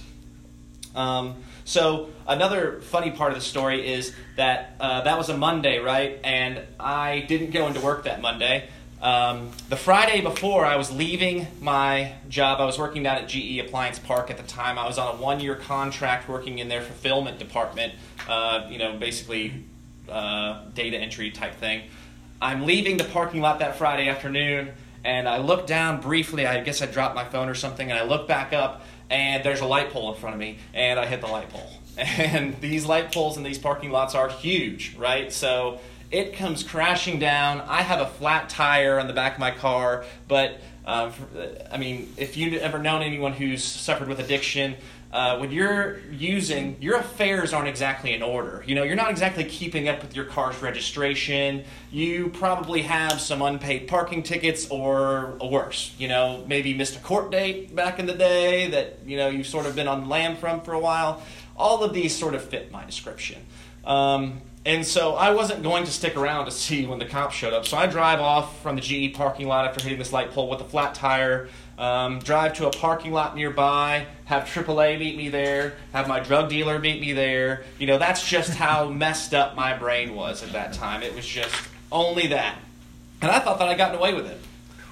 So another funny part of the story is that that was a Monday, right? And I didn't go into work that Monday. The Friday before I was leaving my job, I was working down at GE Appliance Park at the time. I was on a 1-year contract working in their fulfillment department, basically data entry type thing. I'm leaving the parking lot that Friday afternoon, and I look down briefly. I guess I dropped my phone or something, and I look back up, and there's a light pole in front of me, and I hit the light pole. And these light poles in these parking lots are huge, right? So it comes crashing down. I have a flat tire on the back of my car, but if you've ever known anyone who's suffered with addiction, when you're using, your affairs aren't exactly in order. You're not exactly keeping up with your car's registration. You probably have some unpaid parking tickets or worse. Maybe missed a court date back in the day that, you've sort of been on the lam from for a while. All of these sort of fit my description. And so I wasn't going to stick around to see when the cops showed up. So I drive off from the GE parking lot after hitting this light pole with a flat tire, drive to a parking lot nearby, have AAA meet me there, have my drug dealer meet me there. That's just how messed up my brain was at that time. It was just only that. And I thought that I'd gotten away with it.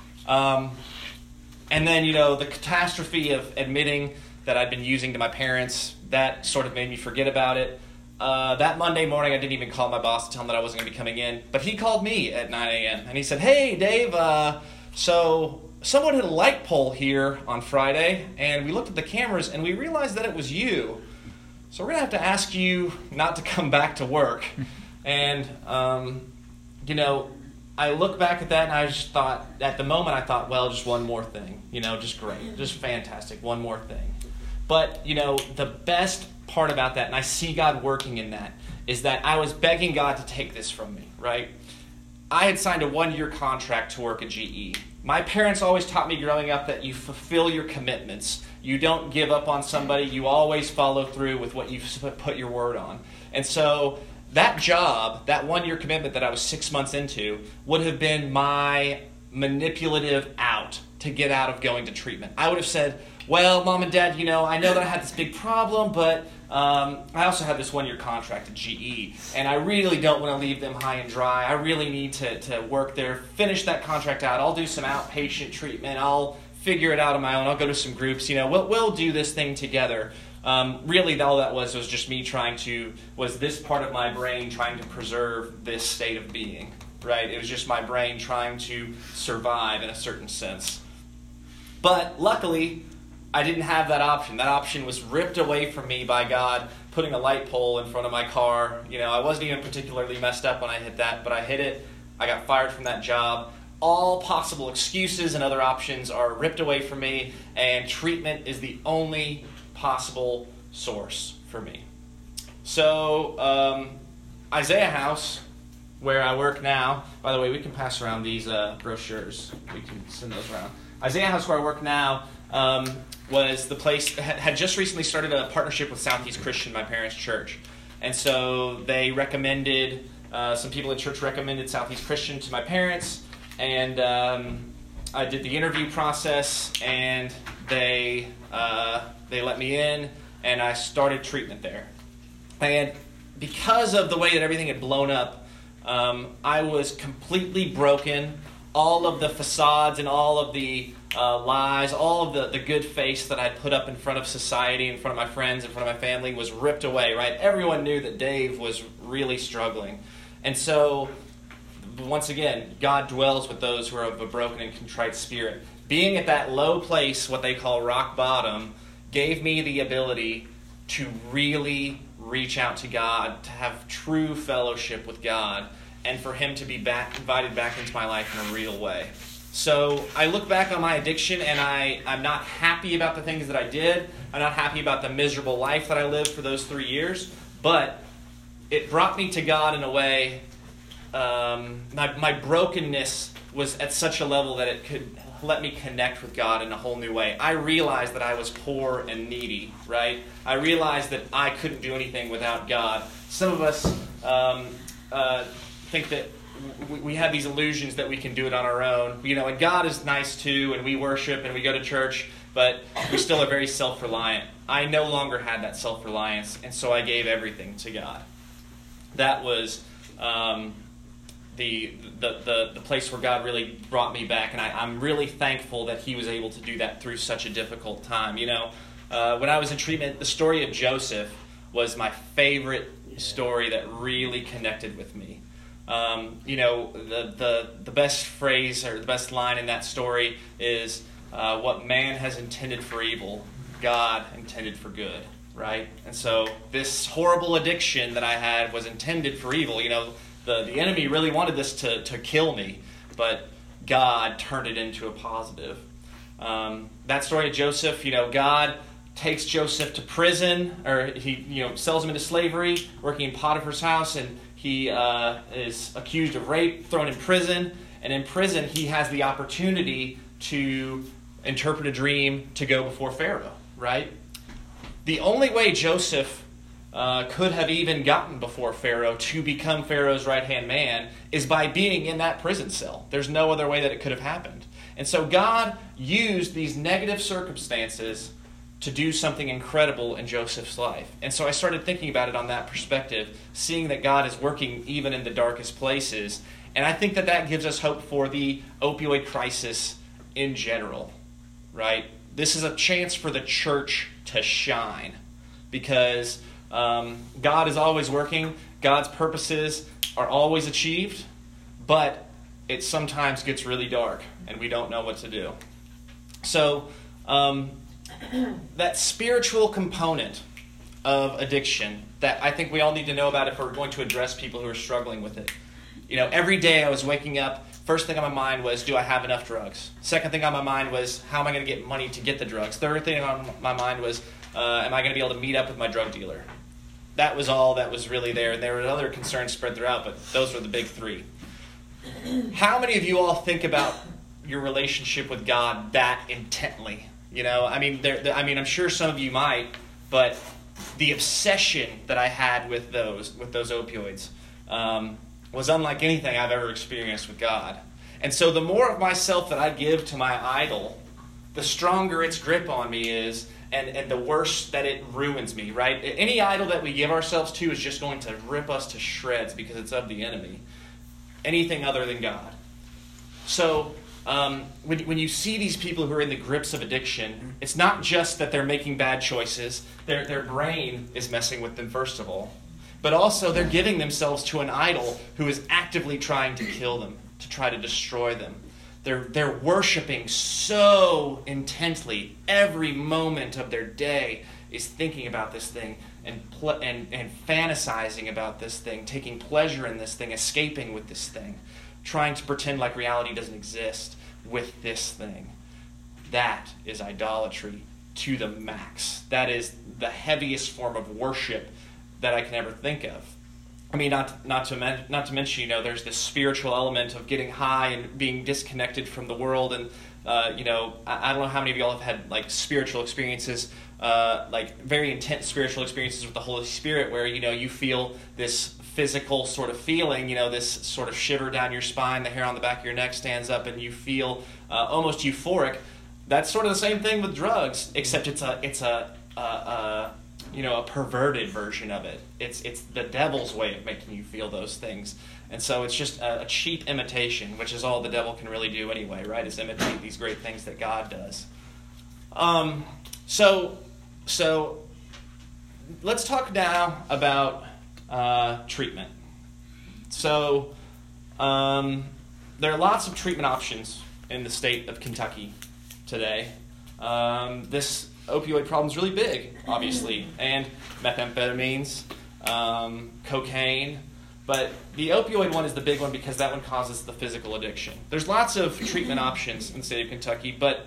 And then, the catastrophe of admitting that I'd been using to my parents, that sort of made me forget about it. That Monday morning, I didn't even call my boss to tell him that I wasn't going to be coming in. But he called me at 9 a.m. and he said, "Hey, Dave, so someone hit a light pole here on Friday, and we looked at the cameras, and we realized that it was you. So we're going to have to ask you not to come back to work." And, I look back at that, and I just thought, at the moment, I thought, well, just one more thing. Just great. Just fantastic. One more thing. But, the best part about that, and I see God working in that, is that I was begging God to take this from me, right? I had signed a 1-year contract to work at GE. My parents always taught me growing up that you fulfill your commitments. You don't give up on somebody. You always follow through with what you've put your word on. And so that job, that 1-year commitment that I was 6 months into, would have been my manipulative out to get out of going to treatment. I would have said, "Well, Mom and Dad, I know that I had this big problem, but I also have this 1-year contract at GE, and I really don't want to leave them high and dry. I really need to work there, finish that contract out. I'll do some outpatient treatment. I'll figure it out on my own. I'll go to some groups. We'll do this thing together." Really, all that was just me was this part of my brain trying to preserve this state of being, right? It was just my brain trying to survive in a certain sense. But luckily, I didn't have that option. That option was ripped away from me by God putting a light pole in front of my car. I wasn't even particularly messed up when I hit that, but I hit it. I got fired from that job. All possible excuses and other options are ripped away from me, and treatment is the only possible source for me. So, Isaiah House, where I work now, by the way, we can pass around these brochures. We can send those around. Isaiah House, where I work now, was the place, had just recently started a partnership with Southeast Christian, my parents' church. And so they recommended, some people at church recommended Southeast Christian to my parents, and I did the interview process, and they let me in, and I started treatment there. And because of the way that everything had blown up, I was completely broken. All of the facades and all of the lies, all of the good face that I'd put up in front of society, in front of my friends, in front of my family was ripped away, right? Everyone knew that Dave was really struggling. And so, once again, God dwells with those who are of a broken and contrite spirit. Being at that low place, what they call rock bottom, gave me the ability to really reach out to God, to have true fellowship with God, and for Him to be invited back into my life in a real way. So I look back on my addiction, and I'm not happy about the things that I did. I'm not happy about the miserable life that I lived for those 3 years, but it brought me to God in a way. My brokenness was at such a level that it could let me connect with God in a whole new way. I realized that I was poor and needy, right? I realized that I couldn't do anything without God. Some of us think that we have these illusions that we can do it on our own. And God is nice too, and we worship and we go to church, but we still are very self-reliant. I no longer had that self-reliance, and so I gave everything to God. That was the place where God really brought me back, and I'm really thankful that He was able to do that through such a difficult time. When I was in treatment, the story of Joseph was my favorite story that really connected with me. The best phrase or the best line in that story is, what man has intended for evil, God intended for good, right? And so this horrible addiction that I had was intended for evil. The enemy really wanted this to kill me, but God turned it into a positive. That story of Joseph, God takes Joseph to prison, or he sells him into slavery, working in Potiphar's house, and he is accused of rape, thrown in prison, and in prison he has the opportunity to interpret a dream to go before Pharaoh, right? The only way Joseph could have even gotten before Pharaoh to become Pharaoh's right-hand man is by being in that prison cell. There's no other way that it could have happened. And so God used these negative circumstances to do something incredible in Joseph's life. And so I started thinking about it on that perspective, seeing that God is working even in the darkest places. And I think that gives us hope for the opioid crisis in general, right? This is a chance for the church to shine because God is always working. God's purposes are always achieved, but it sometimes gets really dark and we don't know what to do. So that spiritual component of addiction that I think we all need to know about if we're going to address people who are struggling with it. You know, every day I was waking up, first thing on my mind was, do I have enough drugs? Second thing on my mind was, how am I going to get money to get the drugs? Third thing on my mind was, am I going to be able to meet up with my drug dealer? That was all that was really there. And there were other concerns spread throughout, but those were the big three. How many of you all think about your relationship with God that intently? You know, I mean, I'm sure some of you might, but the obsession that I had with those opioids was unlike anything I've ever experienced with God. And so the more of myself that I give to my idol, the stronger its grip on me is, and the worse that it ruins me, right? Any idol that we give ourselves to is just going to rip us to shreds because it's of the enemy. Anything other than God. So when you see these people who are in the grips of addiction, it's not just that they're making bad choices. Their brain is messing with them, first of all. But also they're giving themselves to an idol who is actively trying to kill them, to try to destroy them. They're worshiping so intently. Every moment of their day is thinking about this thing and fantasizing about this thing, taking pleasure in this thing, escaping with this thing, trying to pretend like reality doesn't exist with this thing. That is idolatry to the max. That is the heaviest form of worship that I can ever think of. I mean, not to mention, you know, there's this spiritual element of getting high and being disconnected from the world, and you know, I don't know how many of y'all have had like spiritual experiences, like very intense spiritual experiences with the Holy Spirit, where you know you feel this physical sort of feeling, you know, this sort of shiver down your spine, the hair on the back of your neck stands up, and you feel almost euphoric. That's sort of the same thing with drugs, except it's a you know, a perverted version of it. It's the devil's way of making you feel those things. And so it's just a cheap imitation, which is all the devil can really do anyway, right? Is imitate these great things that God does. So let's talk now about treatment. So there are lots of treatment options in the state of Kentucky today. This opioid problem is really big, obviously, and methamphetamines, cocaine, but the opioid one is the big one because that one causes the physical addiction. There's lots of treatment options in the state of Kentucky, but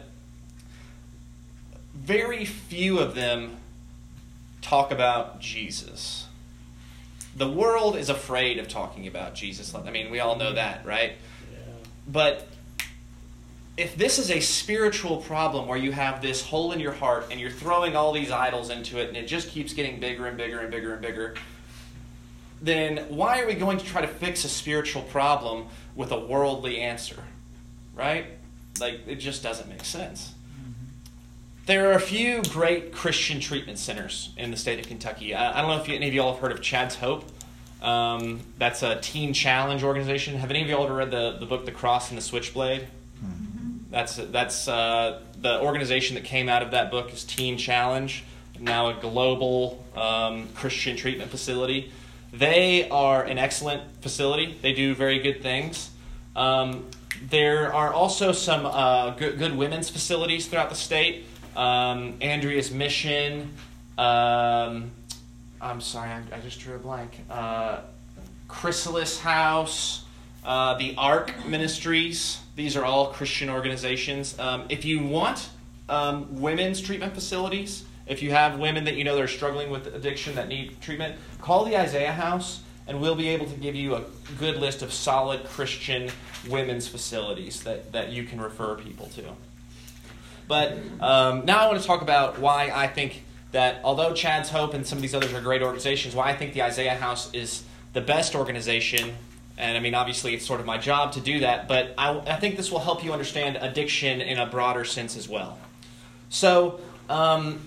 very few of them talk about Jesus. The world is afraid of talking about Jesus. I mean, we all know that, right? Yeah. But if this is a spiritual problem where you have this hole in your heart and you're throwing all these idols into it and it just keeps getting bigger and bigger and bigger and bigger, then why are we going to try to fix a spiritual problem with a worldly answer? Right? Like, it just doesn't make sense. There are a few great Christian treatment centers in the state of Kentucky. I don't know if any of y'all have heard of Chad's Hope. That's a teen challenge organization. Have any of y'all ever read the book The Cross and the Switchblade? That's the organization that came out of that book is Teen Challenge, now a global Christian treatment facility. They are an excellent facility. They do very good things. There are also some good women's facilities throughout the state. Andrea's Mission. I'm sorry, I just drew a blank. Chrysalis House. The Ark Ministries. These are all Christian organizations. If you want women's treatment facilities, if you have women that you know that are struggling with addiction that need treatment, call the Isaiah House, and we'll be able to give you a good list of solid Christian women's facilities that you can refer people to. But now I want to talk about why I think that although Chad's Hope and some of these others are great organizations, why I think the Isaiah House is the best organization. And I mean, obviously, it's sort of my job to do that, but I think this will help you understand addiction in a broader sense as well. So,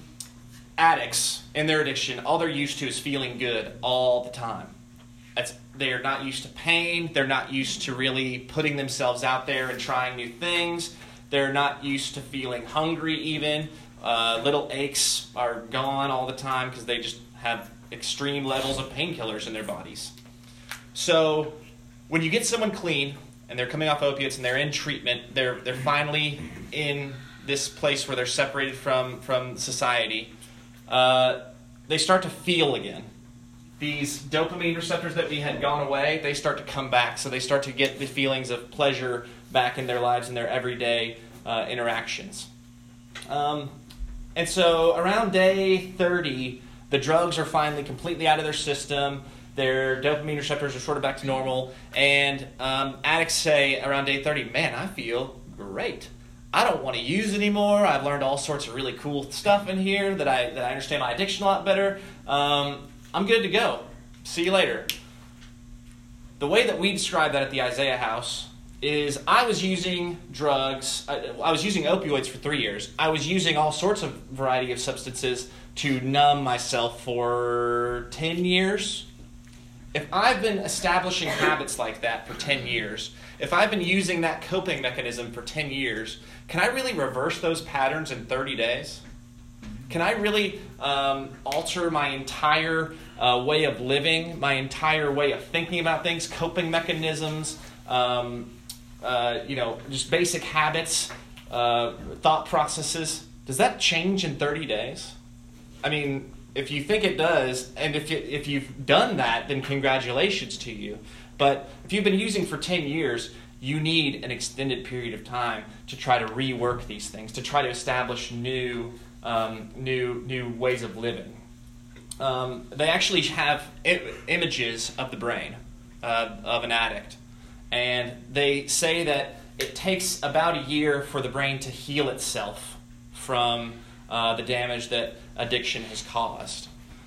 addicts in their addiction, all they're used to is feeling good all the time. They're not used to pain. They're not used to really putting themselves out there and trying new things. They're not used to feeling hungry even. Little aches are gone all the time because they just have extreme levels of painkillers in their bodies. So when you get someone clean and they're coming off opiates and they're in treatment, they're finally in this place where they're separated from society, they start to feel again. These dopamine receptors that we had gone away, they start to come back. So they start to get the feelings of pleasure back in their lives and their everyday interactions. And so around day 30, the drugs are finally completely out of their system. Their dopamine receptors are sort of back to normal. And addicts say around day 30, man, I feel great. I don't want to use anymore. I've learned all sorts of really cool stuff in here that I understand my addiction a lot better. I'm good to go. See you later. The way that we describe that at the Isaiah House is I was using drugs. I was using opioids for 3 years. I was using all sorts of variety of substances to numb myself for 10 years. If I've been establishing habits like that for 10 years, if I've been using that coping mechanism for 10 years, can I really reverse those patterns in 30 days? Can I really alter my entire way of living, my entire way of thinking about things, coping mechanisms, just basic habits, thought processes? Does that change in 30 days? I mean, if you think it does, and if you've done that, then congratulations to you. But if you've been using for 10 years, you need an extended period of time to try to rework these things, to try to establish new ways of living. They actually have images of the brain of an addict, and they say that it takes about a year for the brain to heal itself from the damage that addiction has caused.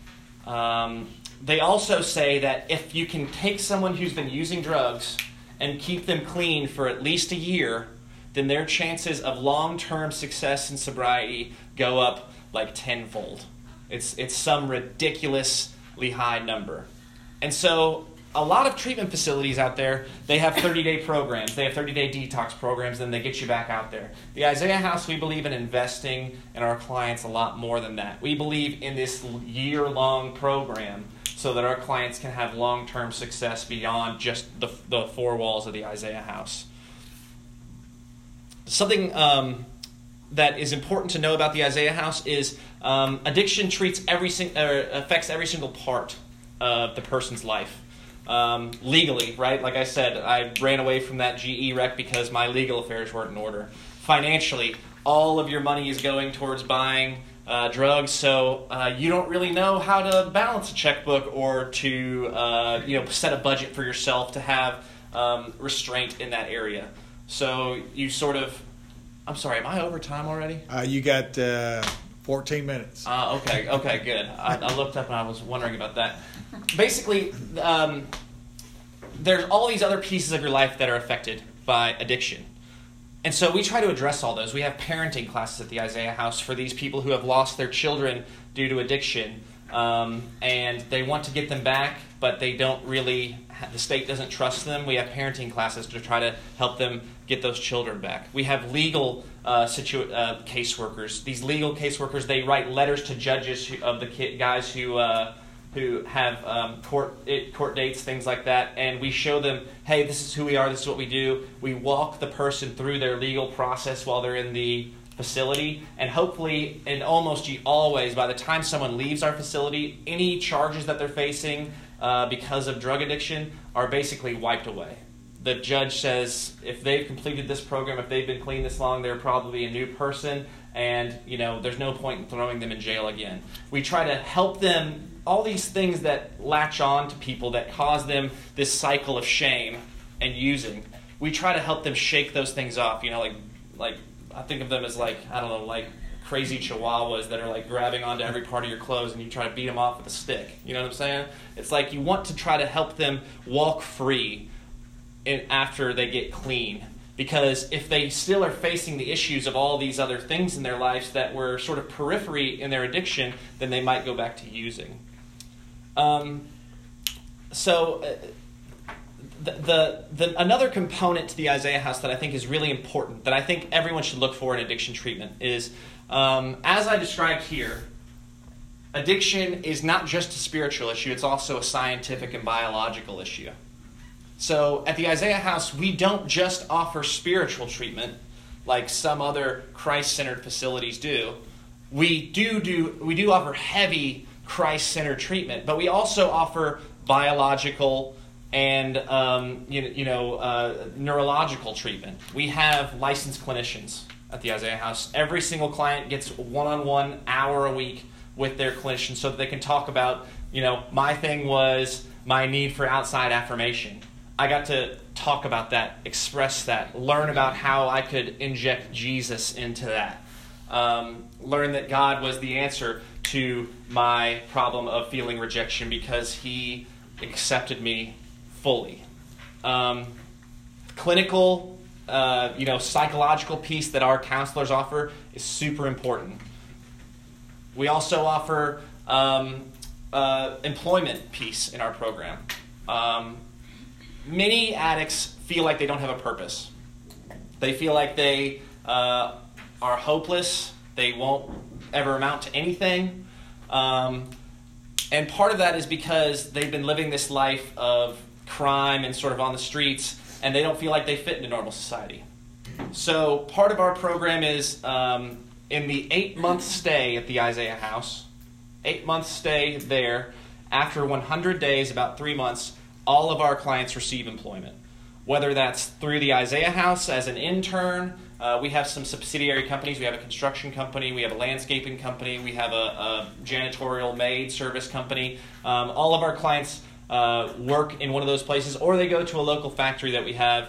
They also say that if you can take someone who's been using drugs and keep them clean for at least a year, then their chances of long-term success in sobriety go up like tenfold. It's some ridiculously high number. And so a lot of treatment facilities out there, they have 30-day programs. They have 30-day detox programs, and they get you back out there. The Isaiah House, we believe in investing in our clients a lot more than that. We believe in this year-long program so that our clients can have long-term success beyond just the four walls of the Isaiah House. Something that is important to know about the Isaiah House is addiction affects every single part of the person's life. Legally, right? Like I said, I ran away from that GE wreck because my legal affairs weren't in order. Financially, all of your money is going towards buying drugs, so you don't really know how to balance a checkbook or to set a budget for yourself to have restraint in that area. So you sort of... I'm sorry, am I over time already? You got 14 minutes. Okay, good. I looked up and I was wondering about that. Basically, there's all these other pieces of your life that are affected by addiction. And so we try to address all those. We have parenting classes at the Isaiah House for these people who have lost their children due to addiction. And they want to get them back, but they don't really... The state doesn't trust them. We have parenting classes to try to help them get those children back. We have legal caseworkers. These legal caseworkers, they write letters to judges of the guys who have court dates, things like that, and we show them, hey, this is who we are, this is what we do. We walk the person through their legal process while they're in the facility, and hopefully, and almost always, by the time someone leaves our facility, any charges that they're facing because of drug addiction are basically wiped away. The judge says if they've completed this program, if they've been clean this long, they're probably a new person, and there's no point in throwing them in jail again. We try to help them, all these things that latch on to people that cause them this cycle of shame and using. We try to help them shake those things off. Like I think of them as like crazy chihuahuas that are like grabbing onto every part of your clothes and you try to beat them off with a stick. You know what I'm saying? It's like you want to try to help them walk free after they get clean. Because if they still are facing the issues of all these other things in their lives that were sort of periphery in their addiction, then they might go back to using. So another component to the Isaiah House that I think is really important, that I think everyone should look for in addiction treatment is, as I described here, addiction is not just a spiritual issue, it's also a scientific and biological issue. So at the Isaiah House, we don't just offer spiritual treatment like some other Christ-centered facilities do. We do offer heavy Christ-centered treatment, but we also offer biological and neurological treatment. We have licensed clinicians at the Isaiah House. Every single client gets one-on-one hour a week with their clinician so that they can talk about, my thing was my need for outside affirmation. I got to talk about that, express that, learn about how I could inject Jesus into that. Learn that God was the answer to my problem of feeling rejection because he accepted me fully. Clinical, psychological piece that our counselors offer is super important. We also offer employment piece in our program. Many addicts feel like they don't have a purpose. They feel like they are hopeless. They won't ever amount to anything. And part of that is because they've been living this life of crime and sort of on the streets, and they don't feel like they fit into normal society. So part of our program is in the 8-month stay at the Isaiah House, 8-month stay there, after 100 days, about 3 months, all of our clients receive employment. Whether that's through the Isaiah House as an intern, we have some subsidiary companies. We have a construction company, we have a landscaping company, we have a janitorial maid service company. All of our clients work in one of those places, or they go to a local factory that we have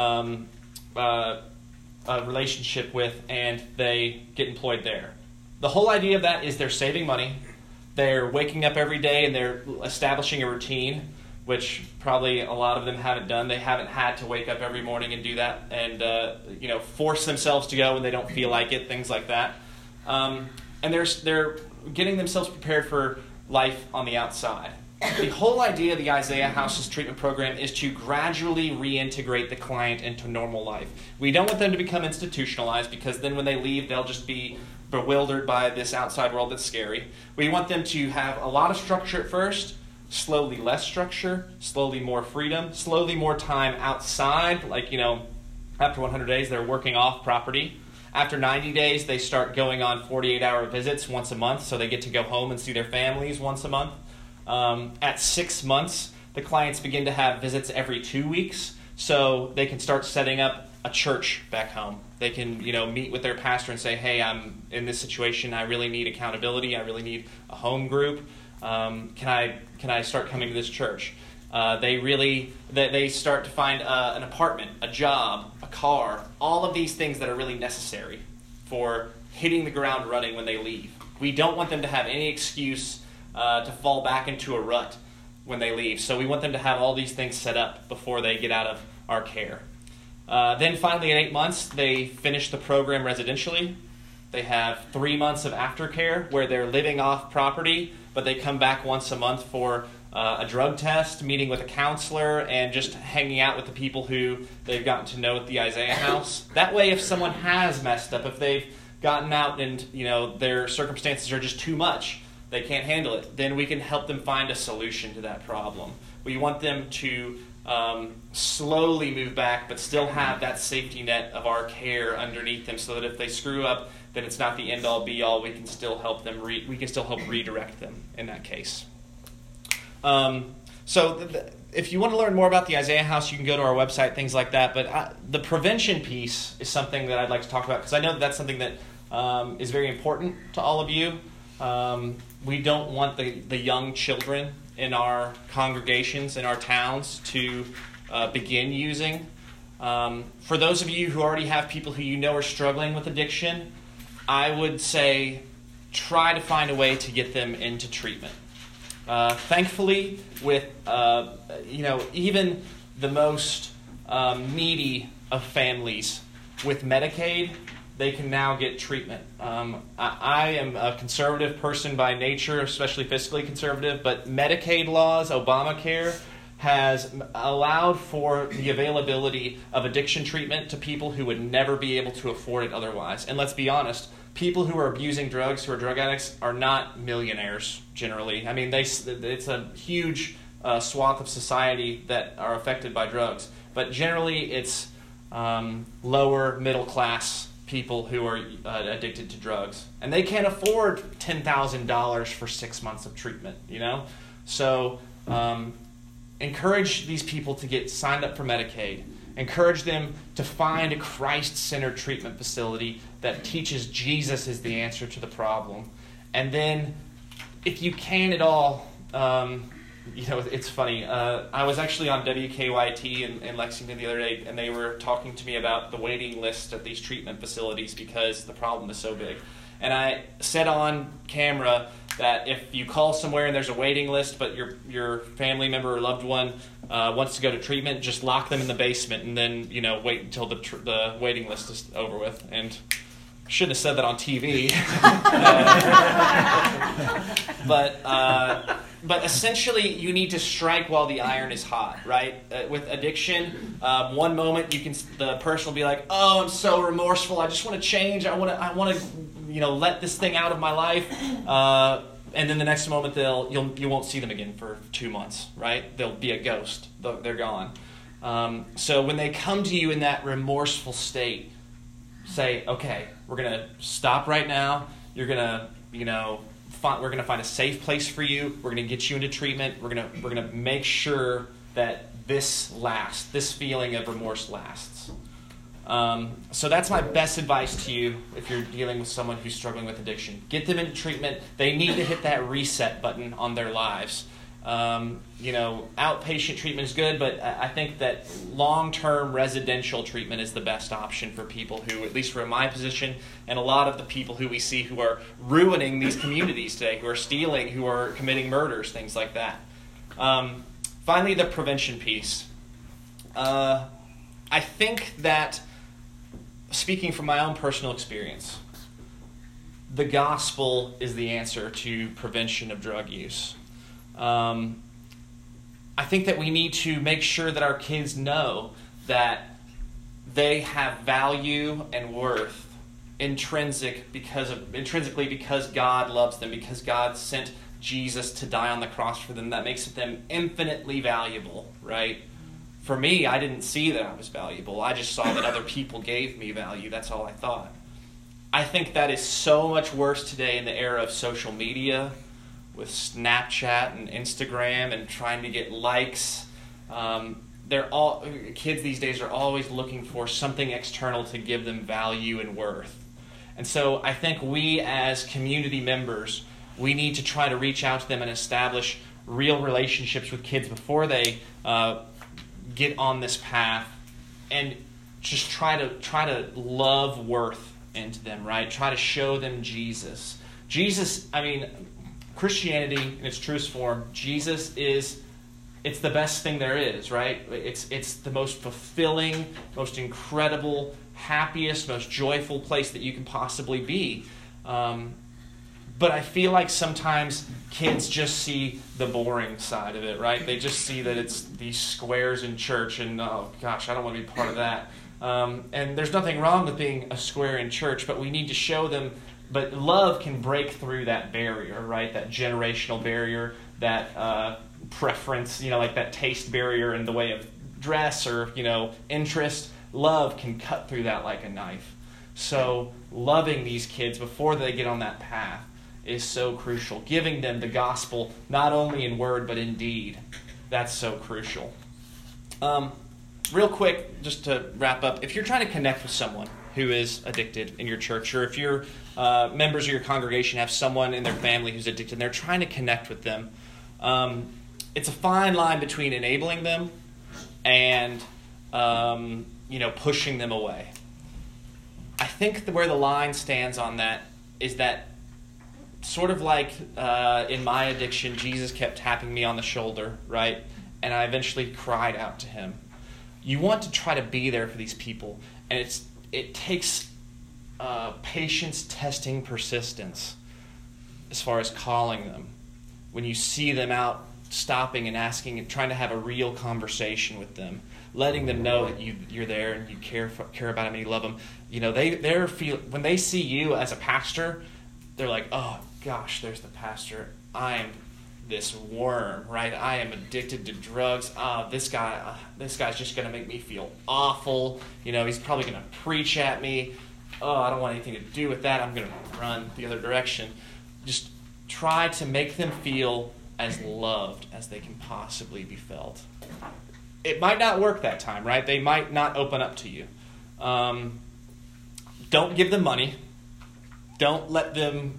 a relationship with, and they get employed there. The whole idea of that is they're saving money, they're waking up every day, and they're establishing a routine, which probably a lot of them haven't done. They haven't had to wake up every morning and do that and force themselves to go when they don't feel like it, things like that. And they're getting themselves prepared for life on the outside. The whole idea of the Isaiah House's treatment program is to gradually reintegrate the client into normal life. We don't want them to become institutionalized, because then when they leave, they'll just be bewildered by this outside world that's scary. We want them to have a lot of structure at first, slowly less structure, slowly more freedom, slowly more time outside. Like, after 100 days, they're working off property. After 90 days, they start going on 48-hour visits once a month, so they get to go home and see their families once a month. At 6 months, the clients begin to have visits every 2 weeks, so they can start setting up a church back home. They can, meet with their pastor and say, hey, I'm in this situation. I really need accountability. I really need a home group. Can I start coming to this church? They start to find an apartment, a job, a car, all of these things that are really necessary for hitting the ground running when they leave. We don't want them to have any excuse to fall back into a rut when they leave. So we want them to have all these things set up before they get out of our care. Then finally, at 8 months, they finish the program residentially. They have 3 months of aftercare where they're living off property, but they come back once a month for a drug test, meeting with a counselor, and just hanging out with the people who they've gotten to know at the Isaiah House. That way, if someone has messed up, if they've gotten out and their circumstances are just too much, they can't handle it, then we can help them find a solution to that problem. We want them to slowly move back, but still have that safety net of our care underneath them, so that if they screw up, then it's not the end-all, be-all. We can still help them. We can still help redirect them in that case. If you want to learn more about the Isaiah House, you can go to our website, things like that. But the prevention piece is something that I'd like to talk about, because I know that's something that is very important to all of you. We don't want the young children in our congregations, in our towns, to begin using. For those of you who already have people who you know are struggling with addiction, I would say try to find a way to get them into treatment. Thankfully, with even the most needy of families with Medicaid, they can now get treatment. I am a conservative person by nature, especially fiscally conservative, but Medicaid laws, Obamacare, has allowed for the availability of addiction treatment to people who would never be able to afford it otherwise. And let's be honest, people who are abusing drugs, who are drug addicts, are not millionaires generally. I mean, it's a huge swath of society that are affected by drugs. But generally, it's lower middle class people who are addicted to drugs. And they can't afford $10,000 for 6 months of treatment, you know? So encourage these people to get signed up for Medicaid. Encourage them to find a Christ-centered treatment facility that teaches Jesus is the answer to the problem. And then, if you can at all, it's funny. I was actually on WKYT in Lexington the other day, and they were talking to me about the waiting list at these treatment facilities because the problem is so big. And I said on camera that if you call somewhere and there's a waiting list, but your family member or loved one wants to go to treatment, just lock them in the basement and then wait until the waiting list is over with. And I shouldn't have said that on TV. But essentially, you need to strike while the iron is hot, right? With addiction, one moment the person will be like, "Oh, I'm so remorseful. I just want to change. I want to, let this thing out of my life." And then the next moment, you won't see them again for 2 months, right? They'll be a ghost. They're gone. So when they come to you in that remorseful state, say, "Okay, we're gonna stop right now. You're gonna, we're going to find a safe place for you. We're going to get you into treatment. We're going to make sure that this feeling of remorse lasts." So that's my best advice to you if you're dealing with someone who's struggling with addiction. Get them into treatment. They need to hit that reset button on their lives. Outpatient treatment is good, but I think that long-term residential treatment is the best option for people who, at least were in my position, and a lot of the people who we see who are ruining these communities today, who are stealing, who are committing murders, things like that. Finally, the prevention piece. I think that, speaking from my own personal experience, the gospel is the answer to prevention of drug use. I think that we need to make sure that our kids know that they have value and worth intrinsically because God loves them, because God sent Jesus to die on the cross for them. That makes them infinitely valuable, right? For me, I didn't see that I was valuable. I just saw that other people gave me value. That's all I thought. I think that is so much worse today in the era of social media, with Snapchat and Instagram and trying to get likes. Kids these days are always looking for something external to give them value and worth. And so I think we as community members, we need to try to reach out to them and establish real relationships with kids before they get on this path, and just try to love worth into them, right? Try to show them Jesus. Christianity in its truest form, it's the best thing there is, right? It's the most fulfilling, most incredible, happiest, most joyful place that you can possibly be. But I feel like sometimes kids just see the boring side of it, right? They just see that it's these squares in church, and oh gosh, I don't want to be part of that. And there's nothing wrong with being a square in church, but we need to show them. But love can break through that barrier, right? That generational barrier, that preference, like that taste barrier in the way of dress or, interest. Love can cut through that like a knife. So loving these kids before they get on that path is so crucial. Giving them the gospel, not only in word, but in deed. That's so crucial. Real quick, just to wrap up, if you're trying to connect with someone who is addicted in your church, or if your members of your congregation have someone in their family who's addicted and they're trying to connect with them, it's a fine line between enabling them and pushing them away. I think where the line stands on that is that sort of like in my addiction, Jesus kept tapping me on the shoulder, right? And I eventually cried out to him. You want to try to be there for these people, and it takes patience, testing, persistence as far as calling them. When you see them out stopping and asking and trying to have a real conversation with them, letting them know that you're there and you care about them and you love them. You know, they're when they see you as a pastor, they're like, oh gosh, there's the pastor. I am this worm, right? I am addicted to drugs. This guy's just going to make me feel awful. You know, he's probably going to preach at me. Oh, I don't want anything to do with that. I'm going to run the other direction. Just try to make them feel as loved as they can possibly be felt. It might not work that time, right? They might not open up to you. Don't give them money. Don't let them,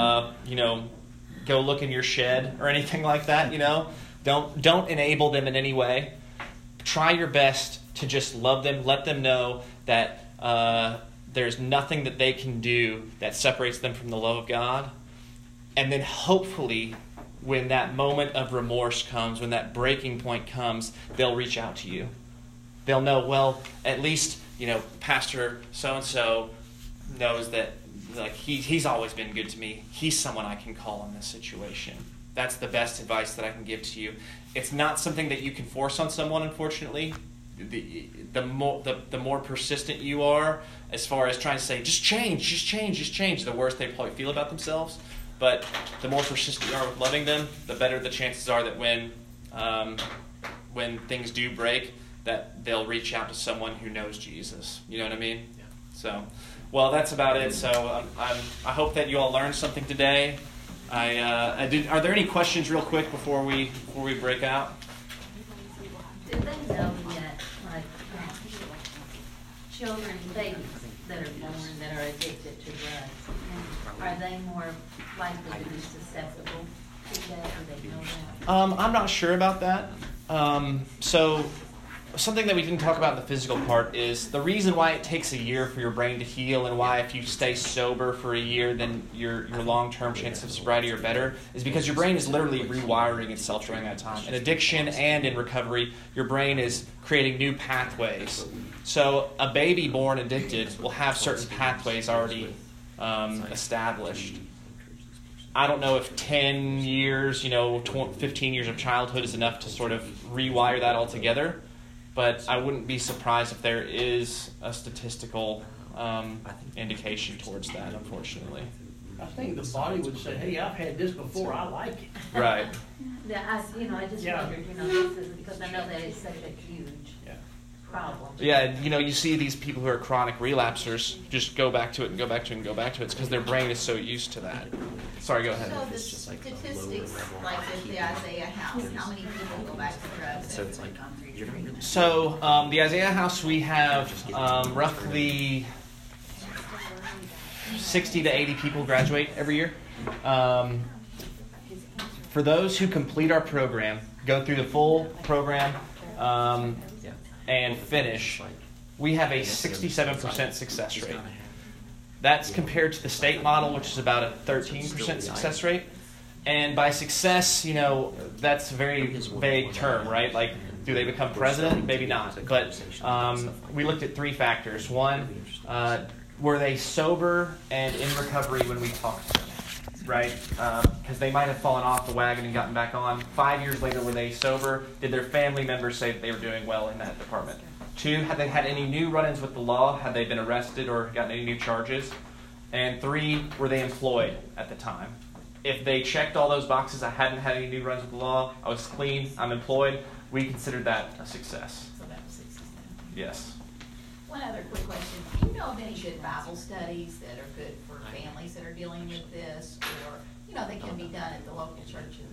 go look in your shed or anything like that. You know, don't enable them in any way. Try your best to just love them. Let them know that there's nothing that they can do that separates them from the love of God. And then hopefully, when that moment of remorse comes, when that breaking point comes, they'll reach out to you. They'll know, well, at least, Pastor so-and-so knows that he's always been good to me. He's someone I can call in this situation. That's the best advice that I can give to you. It's not something that you can force on someone, unfortunately. The more persistent you are, as far as trying to say, just change, the worse they probably feel about themselves. But the more persistent you are with loving them, the better the chances are that when things do break, that they'll reach out to someone who knows Jesus. You know what I mean? Yeah. So, well, that's about it. So I hope that you all learned something today. Are there any questions real quick before we break out? Did they know that, children, babies that are born that are addicted to drugs, are they more likely to be susceptible to that, or they know that? I'm not sure about that. So something that we didn't talk about in the physical part is the reason why it takes a year for your brain to heal, and why if you stay sober for a year, then your long-term chances of sobriety are better, is because your brain is literally rewiring itself during that time. In addiction and in recovery, your brain is creating new pathways. So a baby born addicted will have certain pathways already established. I don't know if 10 years, 15 years of childhood is enough to sort of rewire that altogether. But I wouldn't be surprised if there is a statistical indication towards that, unfortunately. I think the body would say, hey, I've had this before, I like it. Right. Yeah, I just wondered, this is because I know that it's such a huge problem. Yeah, you see these people who are chronic relapsers just go back to it and go back to it and go back to it. It's because their brain is so used to that. Sorry, go ahead. So the statistics, like with the Isaiah House, how many people go back to drugs after they've gone through treatment? So the Isaiah House, we have roughly 60 to 80 people graduate every year. For those who complete our program, go through the full program, and finish, we have a 67% success rate. That's compared to the state model, which is about a 13% success rate. And by success, that's a very vague term, right? Like, do they become president? Maybe not. But we looked at three factors. One, were they sober and in recovery when we talked to them? Right? Because they might have fallen off the wagon and gotten back on. 5 years later, were they sober? Did their family members say that they were doing well in that department? 2, had they had any new run-ins with the law? Had they been arrested or gotten any new charges? And 3, were they employed at the time? If they checked all those boxes, I hadn't had any new runs with the law, I was clean, I'm employed, we considered that a success. So that was 60. Yes. One other quick question. Do you know of any good Bible studies that are good for families that are dealing with this, or, that can be done at the local churches?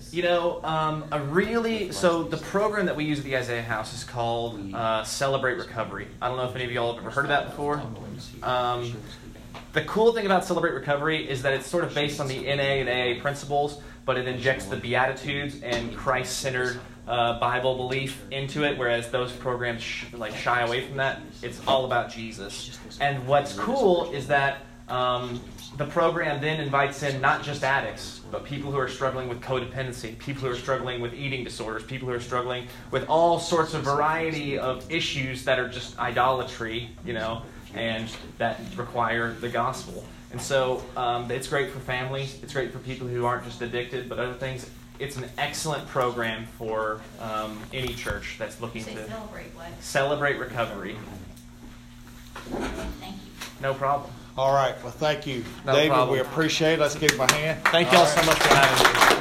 So the program that we use at the Isaiah House is called Celebrate Recovery. I don't know if any of y'all have ever heard of that before. The cool thing about Celebrate Recovery is that it's sort of based on the NA and AA principles, but it injects the Beatitudes and Christ-centered Bible belief into it, whereas those programs shy away from that. It's all about Jesus. And what's cool is that the program then invites in not just addicts, but people who are struggling with codependency, people who are struggling with eating disorders, people who are struggling with all sorts of variety of issues that are just idolatry, and that require the gospel. And so it's great for families. It's great for people who aren't just addicted, but other things. it's an excellent program for any church that's looking Say to celebrate what? celebrate recovery. Thank you. No problem. All right. Well, thank you, No David. problem. We appreciate it. Let's give him a hand. Thank y'all All so right. much for having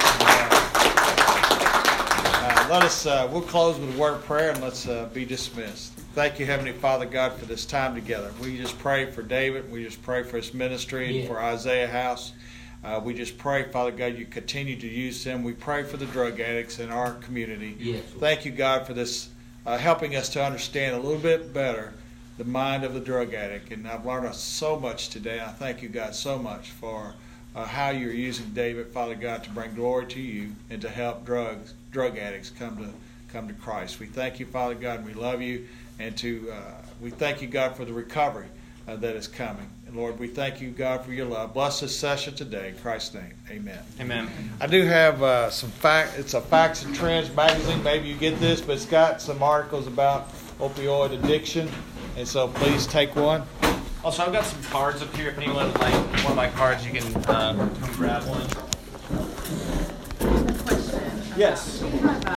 me. We'll close with a word of prayer and let's be dismissed. Thank you, Heavenly Father God, for this time together. We just pray for David. We just pray for his ministry and for Isaiah House. We just pray, Father God, you continue to use him. We pray for the drug addicts in our community. Yes. Thank you, God, for this, helping us to understand a little bit better the mind of the drug addict. And I've learned so much today. I thank you, God, so much for how you're using David, Father God, to bring glory to you and to help drug addicts come to Christ. We thank you, Father God, and we love you. And we thank you, God, for the recovery that is coming. And Lord, we thank you, God, for your love. Bless this session today. In Christ's name, amen. Amen. I do have some fact. It's a Facts and Trends magazine. Maybe you get this, but it's got some articles about opioid addiction. And so please take one. Also, I've got some cards up here. If anyone would like one of my cards, you can come grab one. Question. Yes. We have